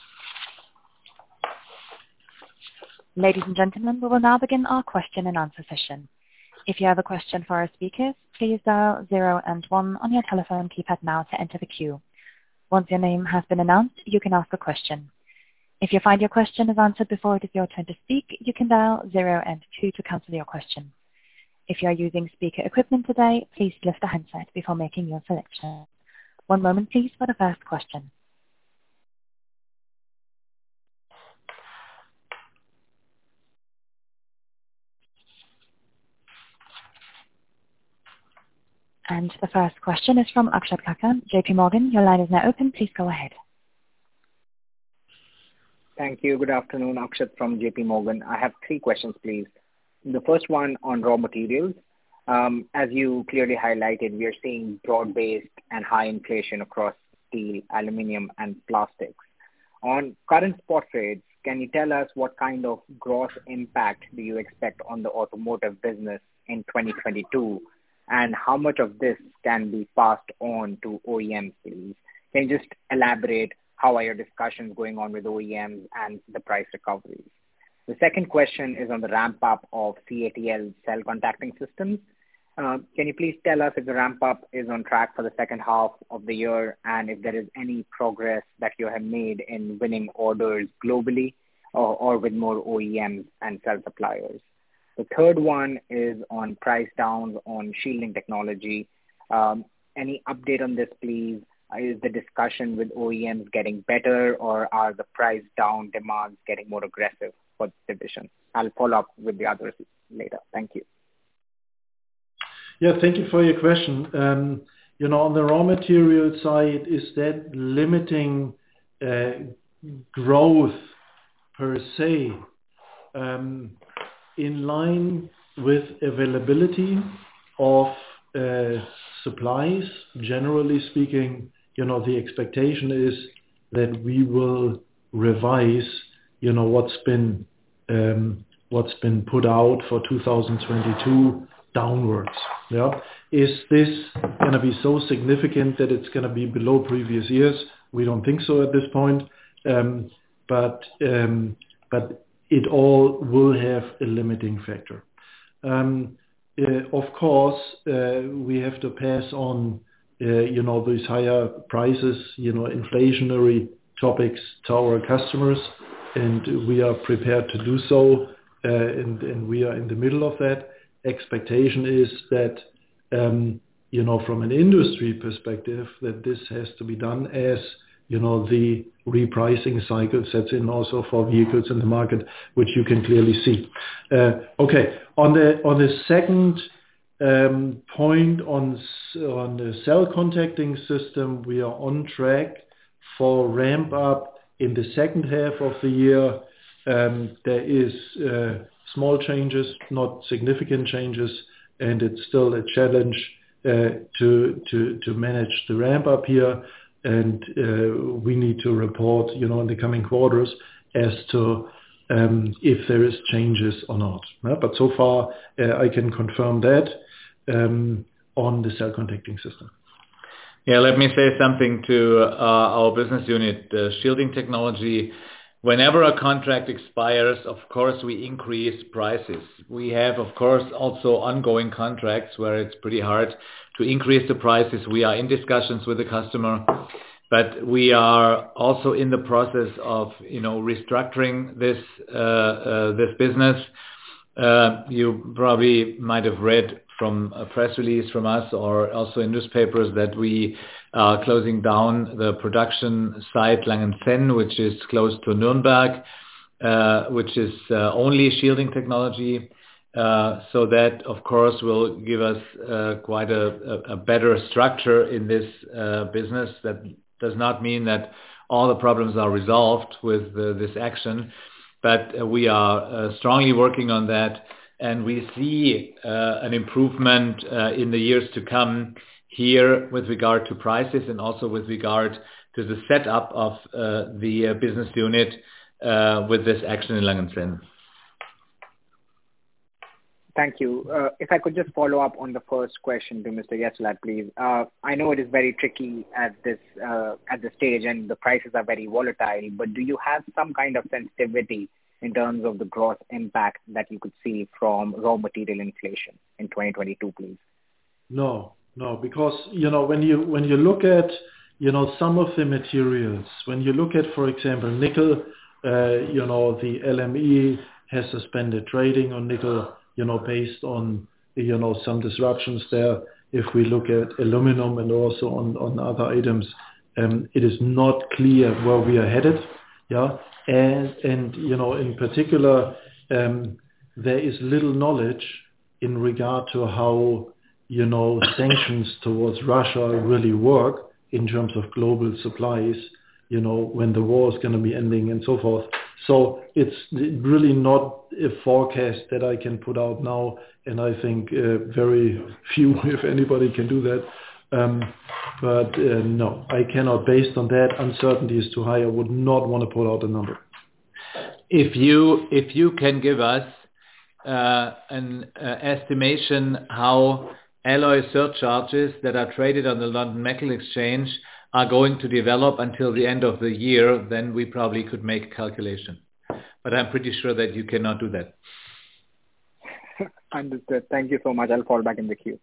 Ladies and gentlemen, we will now begin our question and answer session. If you have a question for our speakers, please dial zero and one on your telephone keypad now to enter the queue. Once your name has been announced, you can ask a question. If you find your question is answered before it is your turn to speak, you can dial zero and two to cancel your question. If you are using speaker equipment today, please lift the handset before making your selection. One moment, please, for the first question. And the first question is from Akshat Kacker, J P Morgan. Your line is now open. Please go ahead. Thank you. Good afternoon, Akshat from J P Morgan. I have three questions, please. The first one on raw materials. Um, as you clearly highlighted, we are seeing broad-based and high inflation across steel, aluminium, and plastics. On current spot rates, can you tell us what kind of gross impact do you expect on the automotive business in twenty twenty-two, and how much of this can be passed on to O E Ms, please? Can you just elaborate how are your discussions going on with O E Ms and the price recoveries? The second question is on the ramp-up of C A T L cell contacting systems. Uh, can you please tell us if the ramp-up is on track for the second half of the year, and if there is any progress that you have made in winning orders globally or, or with more O E Ms and cell suppliers? The third one is on price downs on shielding technology. Um, any update on this, please? Is the discussion with O E Ms getting better, or are the price down demands getting more aggressive for the division? I'll follow up with the others later. Thank you. Yeah, thank you for your question. Um, you know, on the raw material side, is that limiting uh, growth per se? Um, in line with availability of uh, supplies, generally speaking, you know, the expectation is that we will revise, you know, what's been um, what's been put out for two thousand twenty-two downwards. Yeah, is this going to be so significant that it's going to be below previous years? We don't think so at this point, um, but um, but it all will have a limiting factor. Um, uh, of course, uh, we have to pass on, uh, you know, these higher prices, you know, inflationary topics to our customers, and we are prepared to do so, uh, and, and we are in the middle of that. Expectation is that, um, you know, from an industry perspective, that this has to be done as, you know, the repricing cycle sets in also for vehicles in the market, which you can clearly see. Uh, okay, on the on the second um, point on, on the cell contacting system, we are on track for ramp up in the second half of the year. Um, there is uh, small changes, not significant changes, and it's still a challenge uh, to, to, to manage the ramp up here. And uh, we need to report, you know, in the coming quarters as to um, if there is changes or not. Uh, but so far, uh, I can confirm that um, on the cell contacting system. Yeah, let me say something to uh, our business unit, uh, Shielding Technology. Whenever a contract expires, of course, we increase prices. We have, of course, also ongoing contracts where it's pretty hard to increase the prices. We are in discussions with the customer, but we are also in the process of, you know, restructuring this uh, uh, this business. Uh, you probably might have read from a press release from us or also in newspapers that we are closing down the production site Langenzenn, which is close to Nuremberg, uh, which is uh, only shielding technology. Uh, so that, of course, will give us uh, quite a, a better structure in this uh, business. That does not mean that all the problems are resolved with uh, this action, but uh, we are uh, strongly working on that. And we see uh, an improvement uh, in the years to come here with regard to prices and also with regard to the setup of uh, the uh, business unit uh, with this action in Langenzenn. Thank you. Uh, if I could just follow up on the first question to Mister Jessulat, please. Uh, I know it is very tricky at this uh, at this stage and the prices are very volatile, but do you have some kind of sensitivity in terms of the gross impact that you could see from raw material inflation in twenty twenty-two, please? No, no, because, you know, when you when you look at, you know, some of the materials, when you look at, for example, nickel, uh, you know, the L M E has suspended trading on nickel, you know, based on, you know, some disruptions there. If we look at aluminum and also on, on other items, um, it is not clear where we are headed. Yeah. And, and, you know, in particular, um, there is little knowledge in regard to how, you know, sanctions towards Russia really work in terms of global supplies, you know, when the war is going to be ending and so forth. So it's really not a forecast that I can put out now. And I think uh, very few, if anybody, can do that. Um, but uh, no, I cannot. Based on that, uncertainty is too high. I would not want to put out a number. If you if you can give us uh, an uh, estimation how alloy surcharges that are traded on the London Metal Exchange are going to develop until the end of the year, then we probably could make a calculation. But I'm pretty sure that you cannot do that. Understood. Thank you so much. I'll fall back in the queue.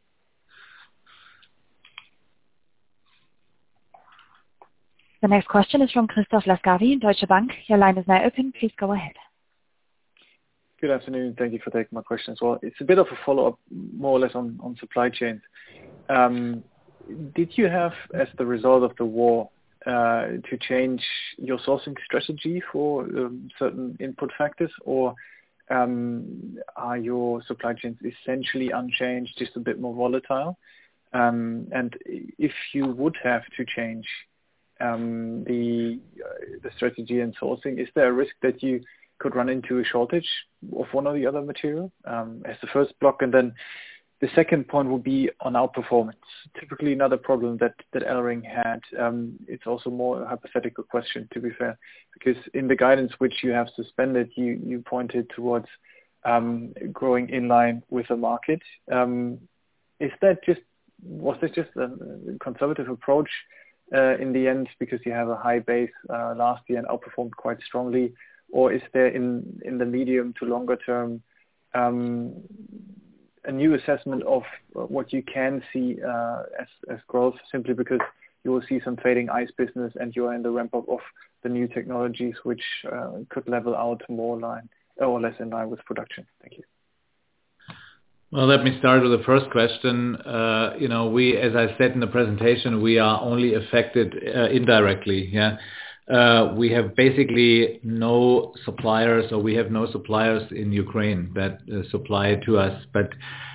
The next question is from Christoph Laskawi, Deutsche Bank. Your line is now open. Please go ahead. Good afternoon. Thank you for taking my question as well. It's a bit of a follow-up, more or less, on, on supply chains. Um, did you have, as the result of the war, uh, to change your sourcing strategy for um, certain input factors, or um, are your supply chains essentially unchanged, just a bit more volatile? Um, and if you would have to change um, the uh, the strategy and sourcing, is there a risk that you could run into a shortage of one or the other material um, as the first block? And then the second point will be on outperformance. Typically another problem that, that Elring had, um, it's also more a hypothetical question, to be fair, because in the guidance which you have suspended, you, you pointed towards um, growing in line with the market. Um, is that just, was this just a conservative approach uh, in the end because you have a high base uh, last year and outperformed quite strongly? Or is there in, in the medium to longer term um, a new assessment of what you can see uh, as, as growth, simply because you will see some fading ice business and you are in the ramp up of the new technologies which uh, could level out more line or less in line with production? Thank you. Well, let me start with the first question. Uh, you know, we, as I said in the presentation, we are only affected uh, indirectly. Yeah. Uh, we have basically no suppliers, or we have no suppliers in Ukraine that uh, supply to us. But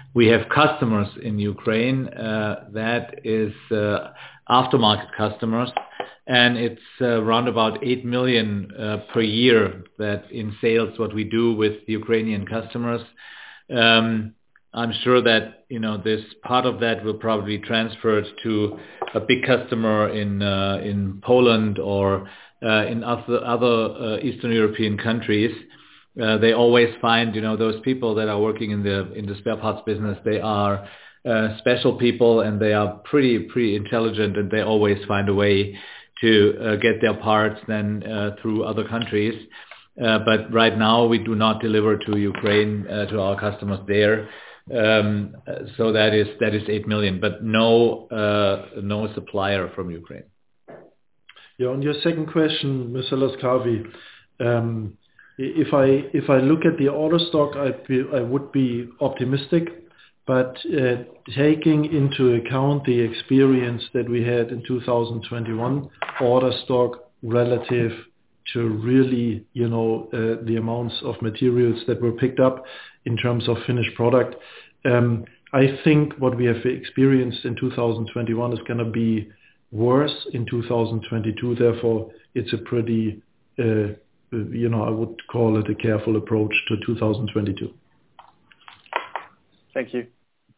we have customers in Ukraine. Uh, that is uh, aftermarket customers, and it's uh, around about eight million uh, per year that in sales what we do with the Ukrainian customers. Um, I'm sure that, you know, this part of that will probably be transferred to a big customer in uh, in Poland or uh, in other other uh, Eastern European countries. Uh, they always find, you know, those people that are working in the in the spare parts business, they are uh, special people, and they are pretty pretty intelligent, and they always find a way to uh, get their parts then uh, through other countries. Uh, but right now we do not deliver to Ukraine, uh, to our customers there. Um, so that is that is eight million, but no uh, no supplier from Ukraine. Yeah, on your second question, Mister Laskavi, um, if I if I look at the order stock, I'd be, I would be optimistic, but uh, taking into account the experience that we had in two thousand twenty-one, order stock relative to really, you know, uh, the amounts of materials that were picked up in terms of finished product. Um, I think what we have experienced in two thousand twenty-one is going to be worse in two thousand twenty-two. Therefore, it's a pretty, uh, you know, I would call it a careful approach to two thousand twenty-two. Thank you.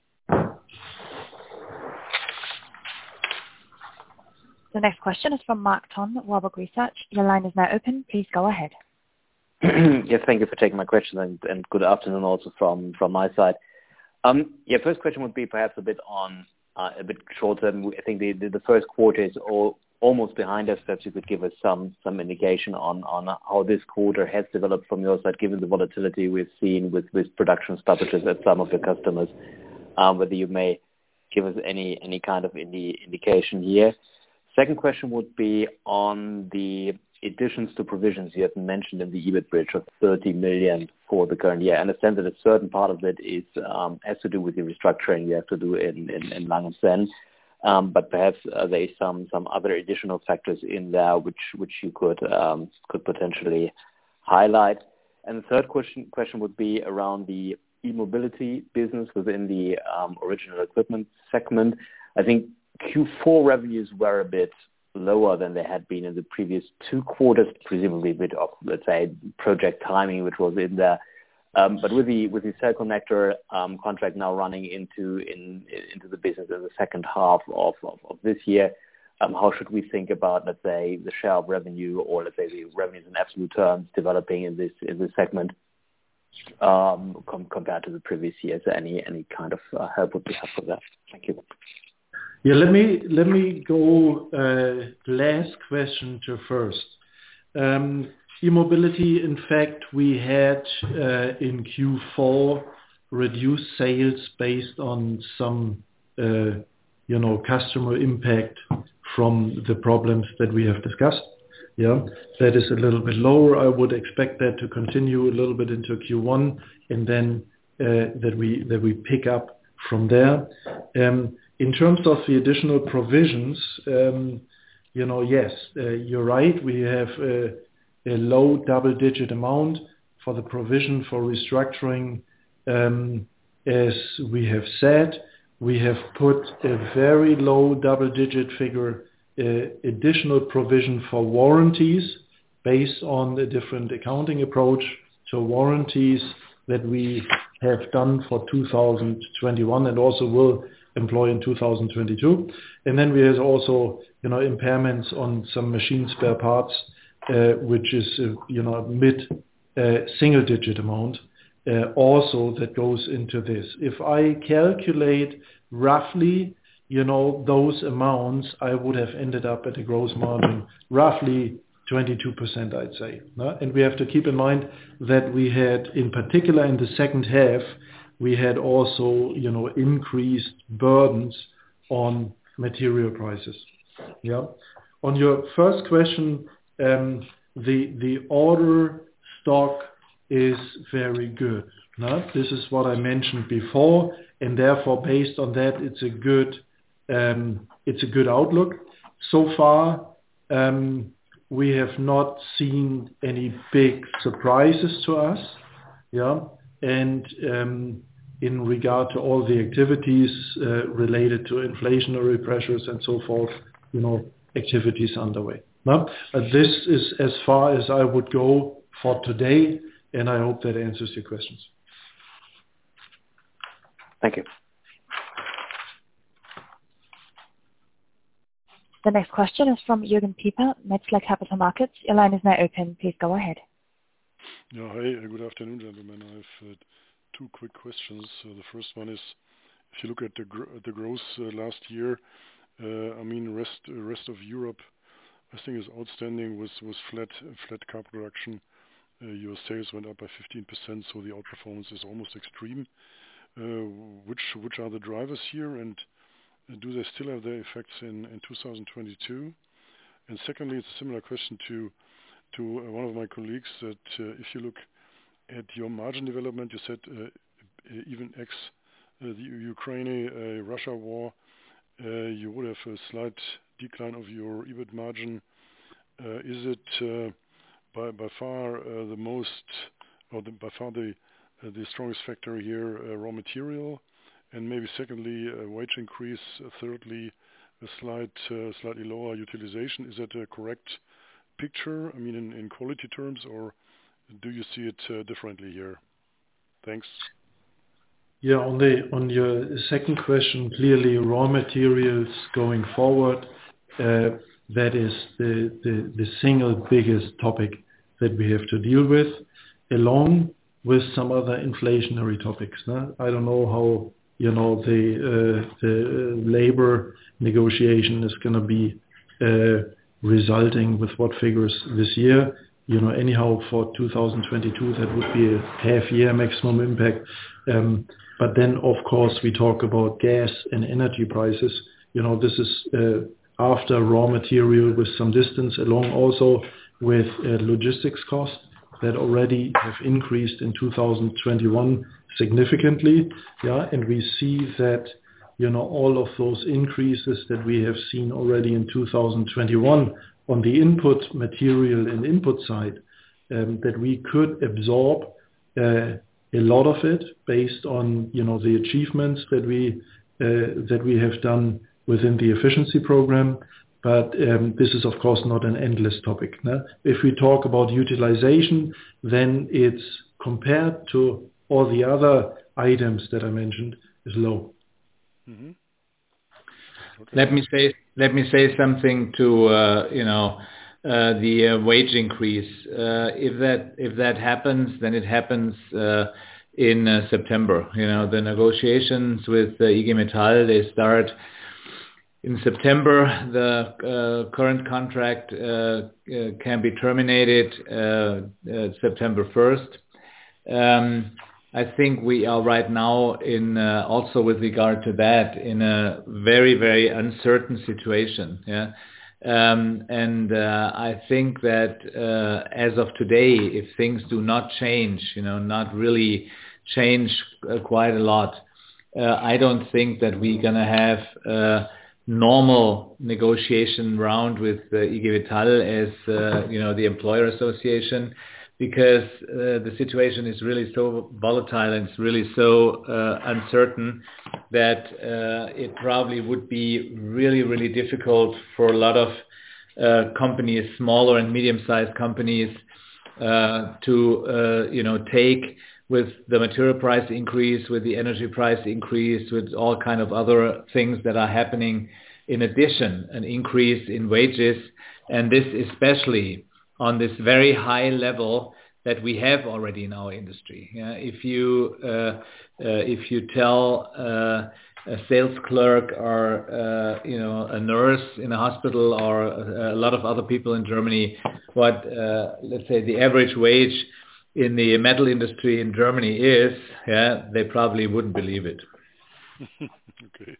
The next question is from Mark Ton, Warburg Research. Your line is now open. Please go ahead. Yes, thank you for taking my question, and, and good afternoon also from, from my side. Um, yeah, first question would be perhaps a bit on uh, a bit shorter. I think the, the, the first quarter is all, almost behind us. Perhaps you could give us some some indication on, on how this quarter has developed from your side, given the volatility we've seen with, with production stoppages at some of your customers. Um, whether you may give us any any kind of indi- indication here. Second question would be on the additions to provisions you have mentioned in the E B I T bridge of thirty million for the current year. I understand that a certain part of it is um, has to do with the restructuring you have to do in, in, in Langenzenn, um, but perhaps uh, there is some, some other additional factors in there which which you could um, could potentially highlight. And the third question question would be around the e-mobility business within the um, original equipment segment. I think Q four revenues were a bit lower than they had been in the previous two quarters, presumably a bit of, let's say, project timing, which was in there. Um, but with the with the cell connector um, contract now running into in into the business in the second half of, of, of this year, um, how should we think about, let's say, the share of revenue, or let's say the revenues in absolute terms developing in this in this segment um, com- compared to the previous years? Any any kind of uh, help would be helpful there. Thank you. Yeah, let me let me go uh, last question to first. Um, E-mobility, in fact, we had uh, in Q four reduced sales based on some, uh, you know, customer impact from the problems that we have discussed. Yeah, that is a little bit lower. I would expect that to continue a little bit into Q one, and then uh, that we that we pick up from there. Um, In terms of the additional provisions, um, you know, yes, uh, you're right. We have a, a low double-digit amount for the provision for restructuring. Um, as we have said, we have put a very low double-digit figure uh, additional provision for warranties based on the different accounting approach to warranties that we have done for two thousand twenty-one and also will employ in two thousand twenty-two. And then we have also, you know, impairments on some machine spare parts, uh, which is, uh, you know, mid uh, single digit amount uh, also that goes into this. If I calculate roughly, you know, those amounts, I would have ended up at a gross margin roughly twenty-two percent, I'd say. No? And we have to keep in mind that we had, in particular in the second half, we had also, you know, increased burdens on material prices. Yeah. On your first question, um, the the order stock is very good. No? This is what I mentioned before, and therefore, based on that, it's a good um, it's a good outlook. So far, um, we have not seen any big surprises to us. Yeah, and um, in regard to all the activities uh, related to inflationary pressures and so forth, you know, activities underway. No? Uh, this is as far as I would go for today, and I hope that answers your questions. Thank you. The next question is from Jürgen Pieper, Metzler Capital Markets. Your line is now open. Please go ahead. Yeah, hi. Good afternoon, gentlemen. I have uh, two quick questions. Uh, the first one is, if you look at the gr- the growth uh, last year, uh, I mean, rest uh, rest of Europe, I think is outstanding with with flat uh, flat car production. Uh, your sales went up by fifteen percent, so the outperformance is almost extreme. Uh, which which are the drivers here, and uh, do they still have their effects in, in two thousand twenty-two? And secondly, it's a similar question to to uh, one of my colleagues, that uh, if you look at your margin development, you said uh, even ex uh, the Ukraine-Russia war, uh, you would have a slight decline of your EBIT margin. Uh, is it uh, by by far uh, the most, or the, by far the uh, the strongest factor here, uh, raw material, and maybe secondly, a wage increase. Uh, thirdly, a slight uh, slightly lower utilization. Is that a correct picture? I mean, in, in quality terms, or do you see it uh, differently here? Thanks. Yeah, on the on your second question, clearly raw materials going forward, uh, that is the, the the single biggest topic that we have to deal with, along with some other inflationary topics. No? I don't know how you know the uh, the labor negotiation is going to be uh, resulting with what figures this year. You know, anyhow, for two thousand twenty-two, that would be a half-year maximum impact. Um, but then, of course, we talk about gas and energy prices. You know, this is uh, after raw material with some distance, along also with uh, logistics costs that already have increased in two thousand twenty-one significantly. Yeah, and we see that, you know, all of those increases that we have seen already in two thousand twenty-one on the input material and input side, um, that we could absorb uh, a lot of it based on, you know, the achievements that we uh, that we have done within the efficiency program. But um, this is, of course, not an endless topic. No? If we talk about utilization, then it's compared to all the other items that I mentioned is low. Mm-hmm. Okay. Let me say let me say something to uh, you know uh, the uh, wage increase. Uh, if that if that happens, then it happens uh, in uh, September. You know, the negotiations with uh, I G Metall, they start in September. The uh, current contract uh, uh, can be terminated uh, uh, September first. Um, I think we are right now in uh, also with regard to that in a very, very uncertain situation. Yeah. Um, and uh, I think that uh, as of today, if things do not change, you know, not really change uh, quite a lot, uh, I don't think that we're going to have a normal negotiation round with uh, I G Metall as, uh, you know, the employer association, because uh, the situation is really so volatile and it's really so uh, uncertain that uh, it probably would be really, really difficult for a lot of uh, companies, smaller and medium-sized companies, uh, to, uh, you know, take with the material price increase, with the energy price increase, with all kind of other things that are happening in addition, an increase in wages, and this especially on this very high level that we have already in our industry. Yeah? If you uh, uh, if you tell uh, a sales clerk or uh, you know a nurse in a hospital or a, a lot of other people in Germany what uh, let's say the average wage in the metal industry in Germany is, yeah, they probably wouldn't believe it. Okay.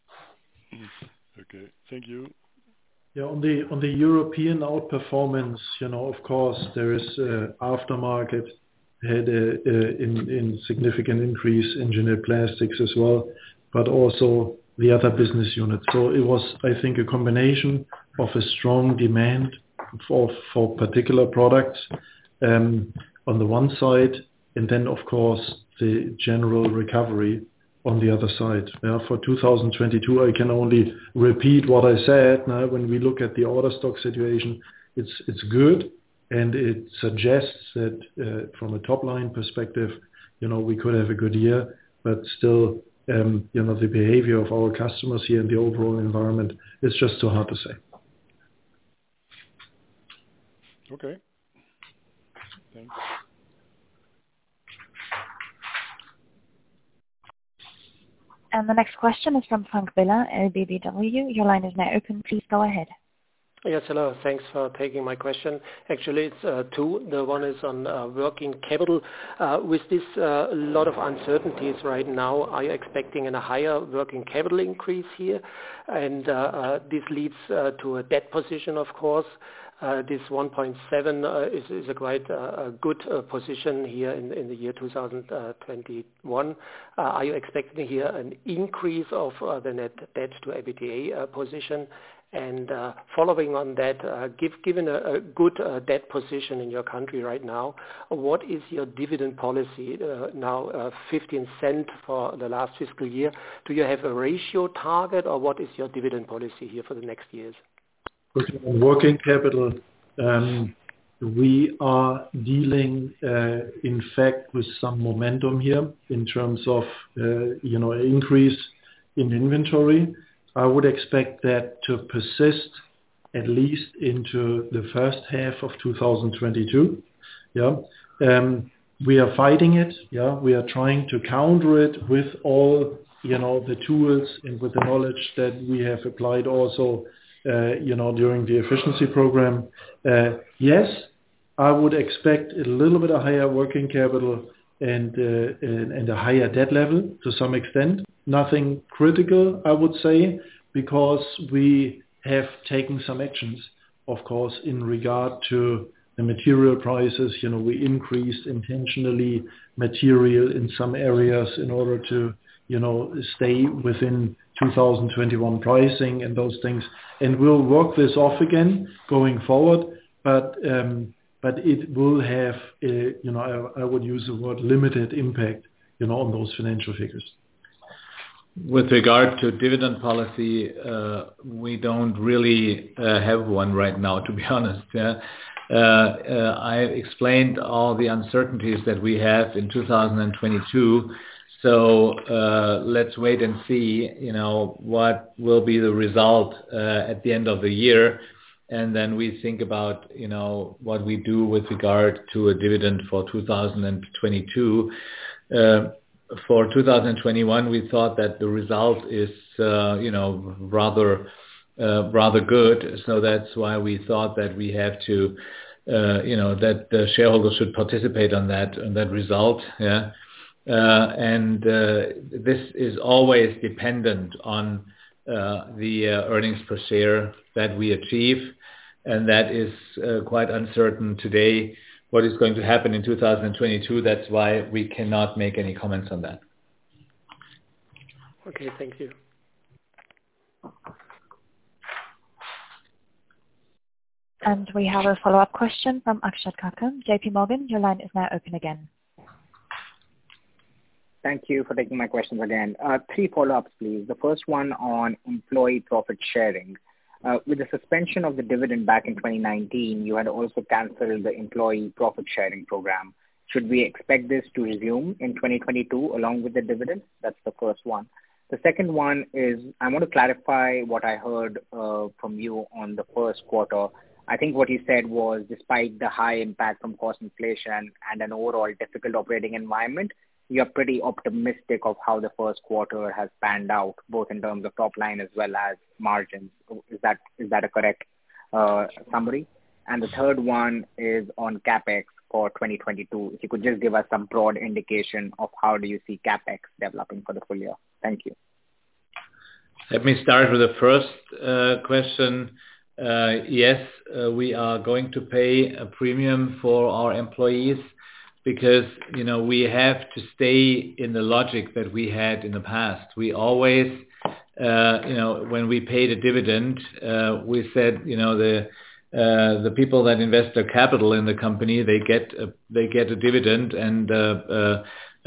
Okay. Thank you. Yeah, on the on the European outperformance, you know, of course, there is uh, aftermarket had a, a in, in significant increase, engineered plastics as well, but also the other business units. So it was, I think, a combination of a strong demand for for particular products um, on the one side, and then of course the general recovery on the other side. Yeah, for two thousand twenty-two, I can only repeat what I said. Now, when we look at the order stock situation, it's it's good, and it suggests that uh, from a top line perspective, you know, we could have a good year, but still, um, you know, the behavior of our customers here in the overall environment is just too hard to say. Okay. Thanks. And the next question is from Frank Biller, L B B W. Your line is now open. Please go ahead. Yes, hello. Thanks for taking my question. Actually, it's uh, two. The one is on uh, working capital. Uh, with this uh, lot of uncertainties right now, are you expecting a higher working capital increase here? And uh, uh, this leads uh, to a debt position, of course. Uh, this one point seven uh, is, is a quite uh, a good uh, position here in, in the year two thousand twenty-one. Uh, are you expecting here an increase of uh, the net debt to EBITDA uh, position? And uh, following on that, uh, give, given a, a good uh, debt position in your country right now, what is your dividend policy uh, now? Uh, fifteen cents for the last fiscal year. Do you have a ratio target, or what is your dividend policy here for the next years? On working capital, um, we are dealing, uh, in fact, with some momentum here in terms of, uh, you know, an increase in inventory. I would expect that to persist at least into the first half of two thousand twenty-two. Yeah, um, we are fighting it. Yeah, we are trying to counter it with all, you know, the tools and with the knowledge that we have applied also. Uh, you know, during the efficiency program. Uh, yes, I would expect a little bit of higher working capital and, uh, and and a higher debt level to some extent. Nothing critical, I would say, because we have taken some actions, of course, in regard to the material prices. You know, we increased intentionally material in some areas in order to, you know, stay within two thousand twenty-one pricing and those things, and we'll work this off again going forward. But um, but it will have, a, you know, I, I would use the word limited impact, you know, on those financial figures. With regard to dividend policy, uh, we don't really uh, have one right now, to be honest. Yeah. Uh, uh, I explained all the uncertainties that we have in two thousand twenty-two. So uh, let's wait and see, you know, what will be the result uh, at the end of the year, and then we think about, you know, what we do with regard to a dividend for two thousand twenty-two. Uh, for two thousand twenty-one, we thought that the result is, uh, you know, rather uh, rather good. So that's why we thought that we have to, uh, you know, that the shareholders should participate on that on that result. Yeah. Uh, and uh, this is always dependent on uh, the uh, earnings per share that we achieve, and that is uh, quite uncertain today. What is going to happen in two thousand twenty-two? That's why we cannot make any comments on that. Okay, thank you. And we have a follow-up question from Akshat Kacker, J P Morgan. Your line is now open again. Thank you for taking my questions again. Uh, three follow-ups, please. The first one on employee profit sharing. Uh, with the suspension of the dividend back in twenty nineteen, you had also cancelled the employee profit sharing program. Should we expect this to resume in twenty twenty-two along with the dividend? That's the first one. The second one is I want to clarify what I heard uh, from you on the first quarter. I think what you said was despite the high impact from cost inflation and an overall difficult operating environment, you're pretty optimistic of how the first quarter has panned out, both in terms of top line as well as margins. Is that is that a correct uh, summary? And the third one is on CapEx for twenty twenty-two. If you could just give us some broad indication of how do you see CapEx developing for the full year. Thank you. Let me start with the first uh, question. Uh, yes, uh, we are going to pay a premium for our employees, because, you know, we have to stay in the logic that we had in the past. We always, uh, you know, when we paid a dividend, uh, we said, you know, the uh, the people that invest their capital in the company, they get a, they get a dividend, and uh, uh,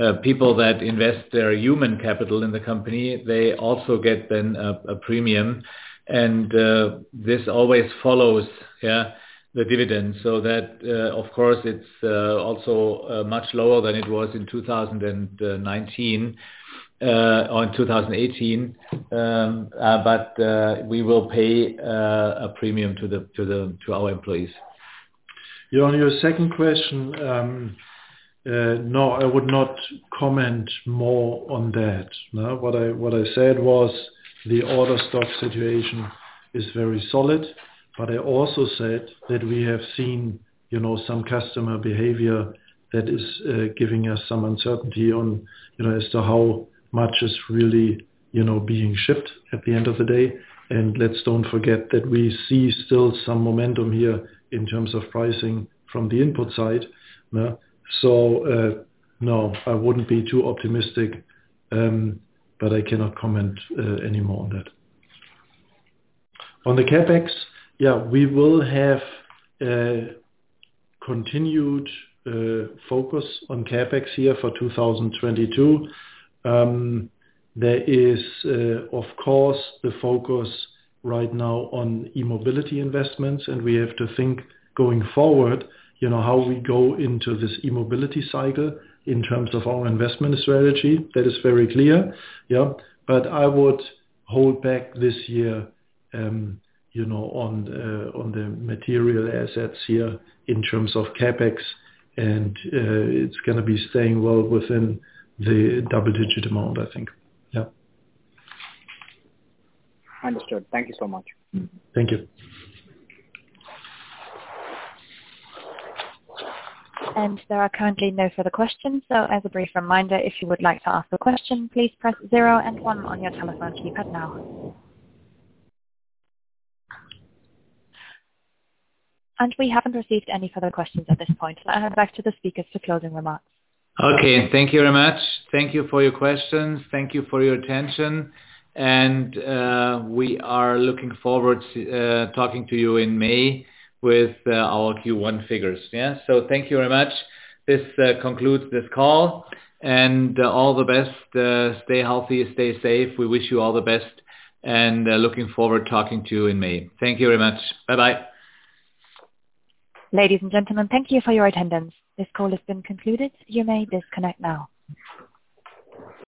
uh, people that invest their human capital in the company, they also get then a, a premium, and uh, this always follows, yeah, the dividend. So that, uh, of course, it's uh, also uh, much lower than it was in two thousand nineteen uh, or in two thousand eighteen. Um, uh, but uh, we will pay uh, a premium to the to the to our employees. Yeah, on your second question, um, uh, no, I would not comment more on that. No? What I what I said was the order stock situation is very solid. But I also said that we have seen, you know, some customer behavior that is uh, giving us some uncertainty on, you know, as to how much is really, you know, being shipped at the end of the day. And let's don't forget that we see still some momentum here in terms of pricing from the input side. No? So, uh, no, I wouldn't be too optimistic, um, but I cannot comment uh, any more on that. On the CapEx, yeah, we will have uh, continued uh, focus on CapEx here for two thousand twenty-two. Um, there is, uh, of course, the focus right now on e-mobility investments, and we have to think going forward, you know, how we go into this e-mobility cycle in terms of our investment strategy. That is very clear, yeah. But I would hold back this year, um, you know, on uh, on the material assets here in terms of CapEx, and uh, it's going to be staying well within the double-digit amount, I think. Yeah. Understood. Thank you so much. Thank you. And there are currently no further questions, so as a brief reminder, if you would like to ask a question, please press zero and one on your telephone keypad now. And we haven't received any further questions at this point. So I hand back to the speakers for closing remarks. Okay, thank you very much. Thank you for your questions. Thank you for your attention. And uh, we are looking forward to uh, talking to you in May with uh, our Q one figures. Yeah. So thank you very much. This uh, concludes this call, and uh, all the best. Uh, stay healthy, stay safe. We wish you all the best, and uh, looking forward to talking to you in May. Thank you very much. Bye-bye. Ladies and gentlemen, thank you for your attendance. This call has been concluded. You may disconnect now.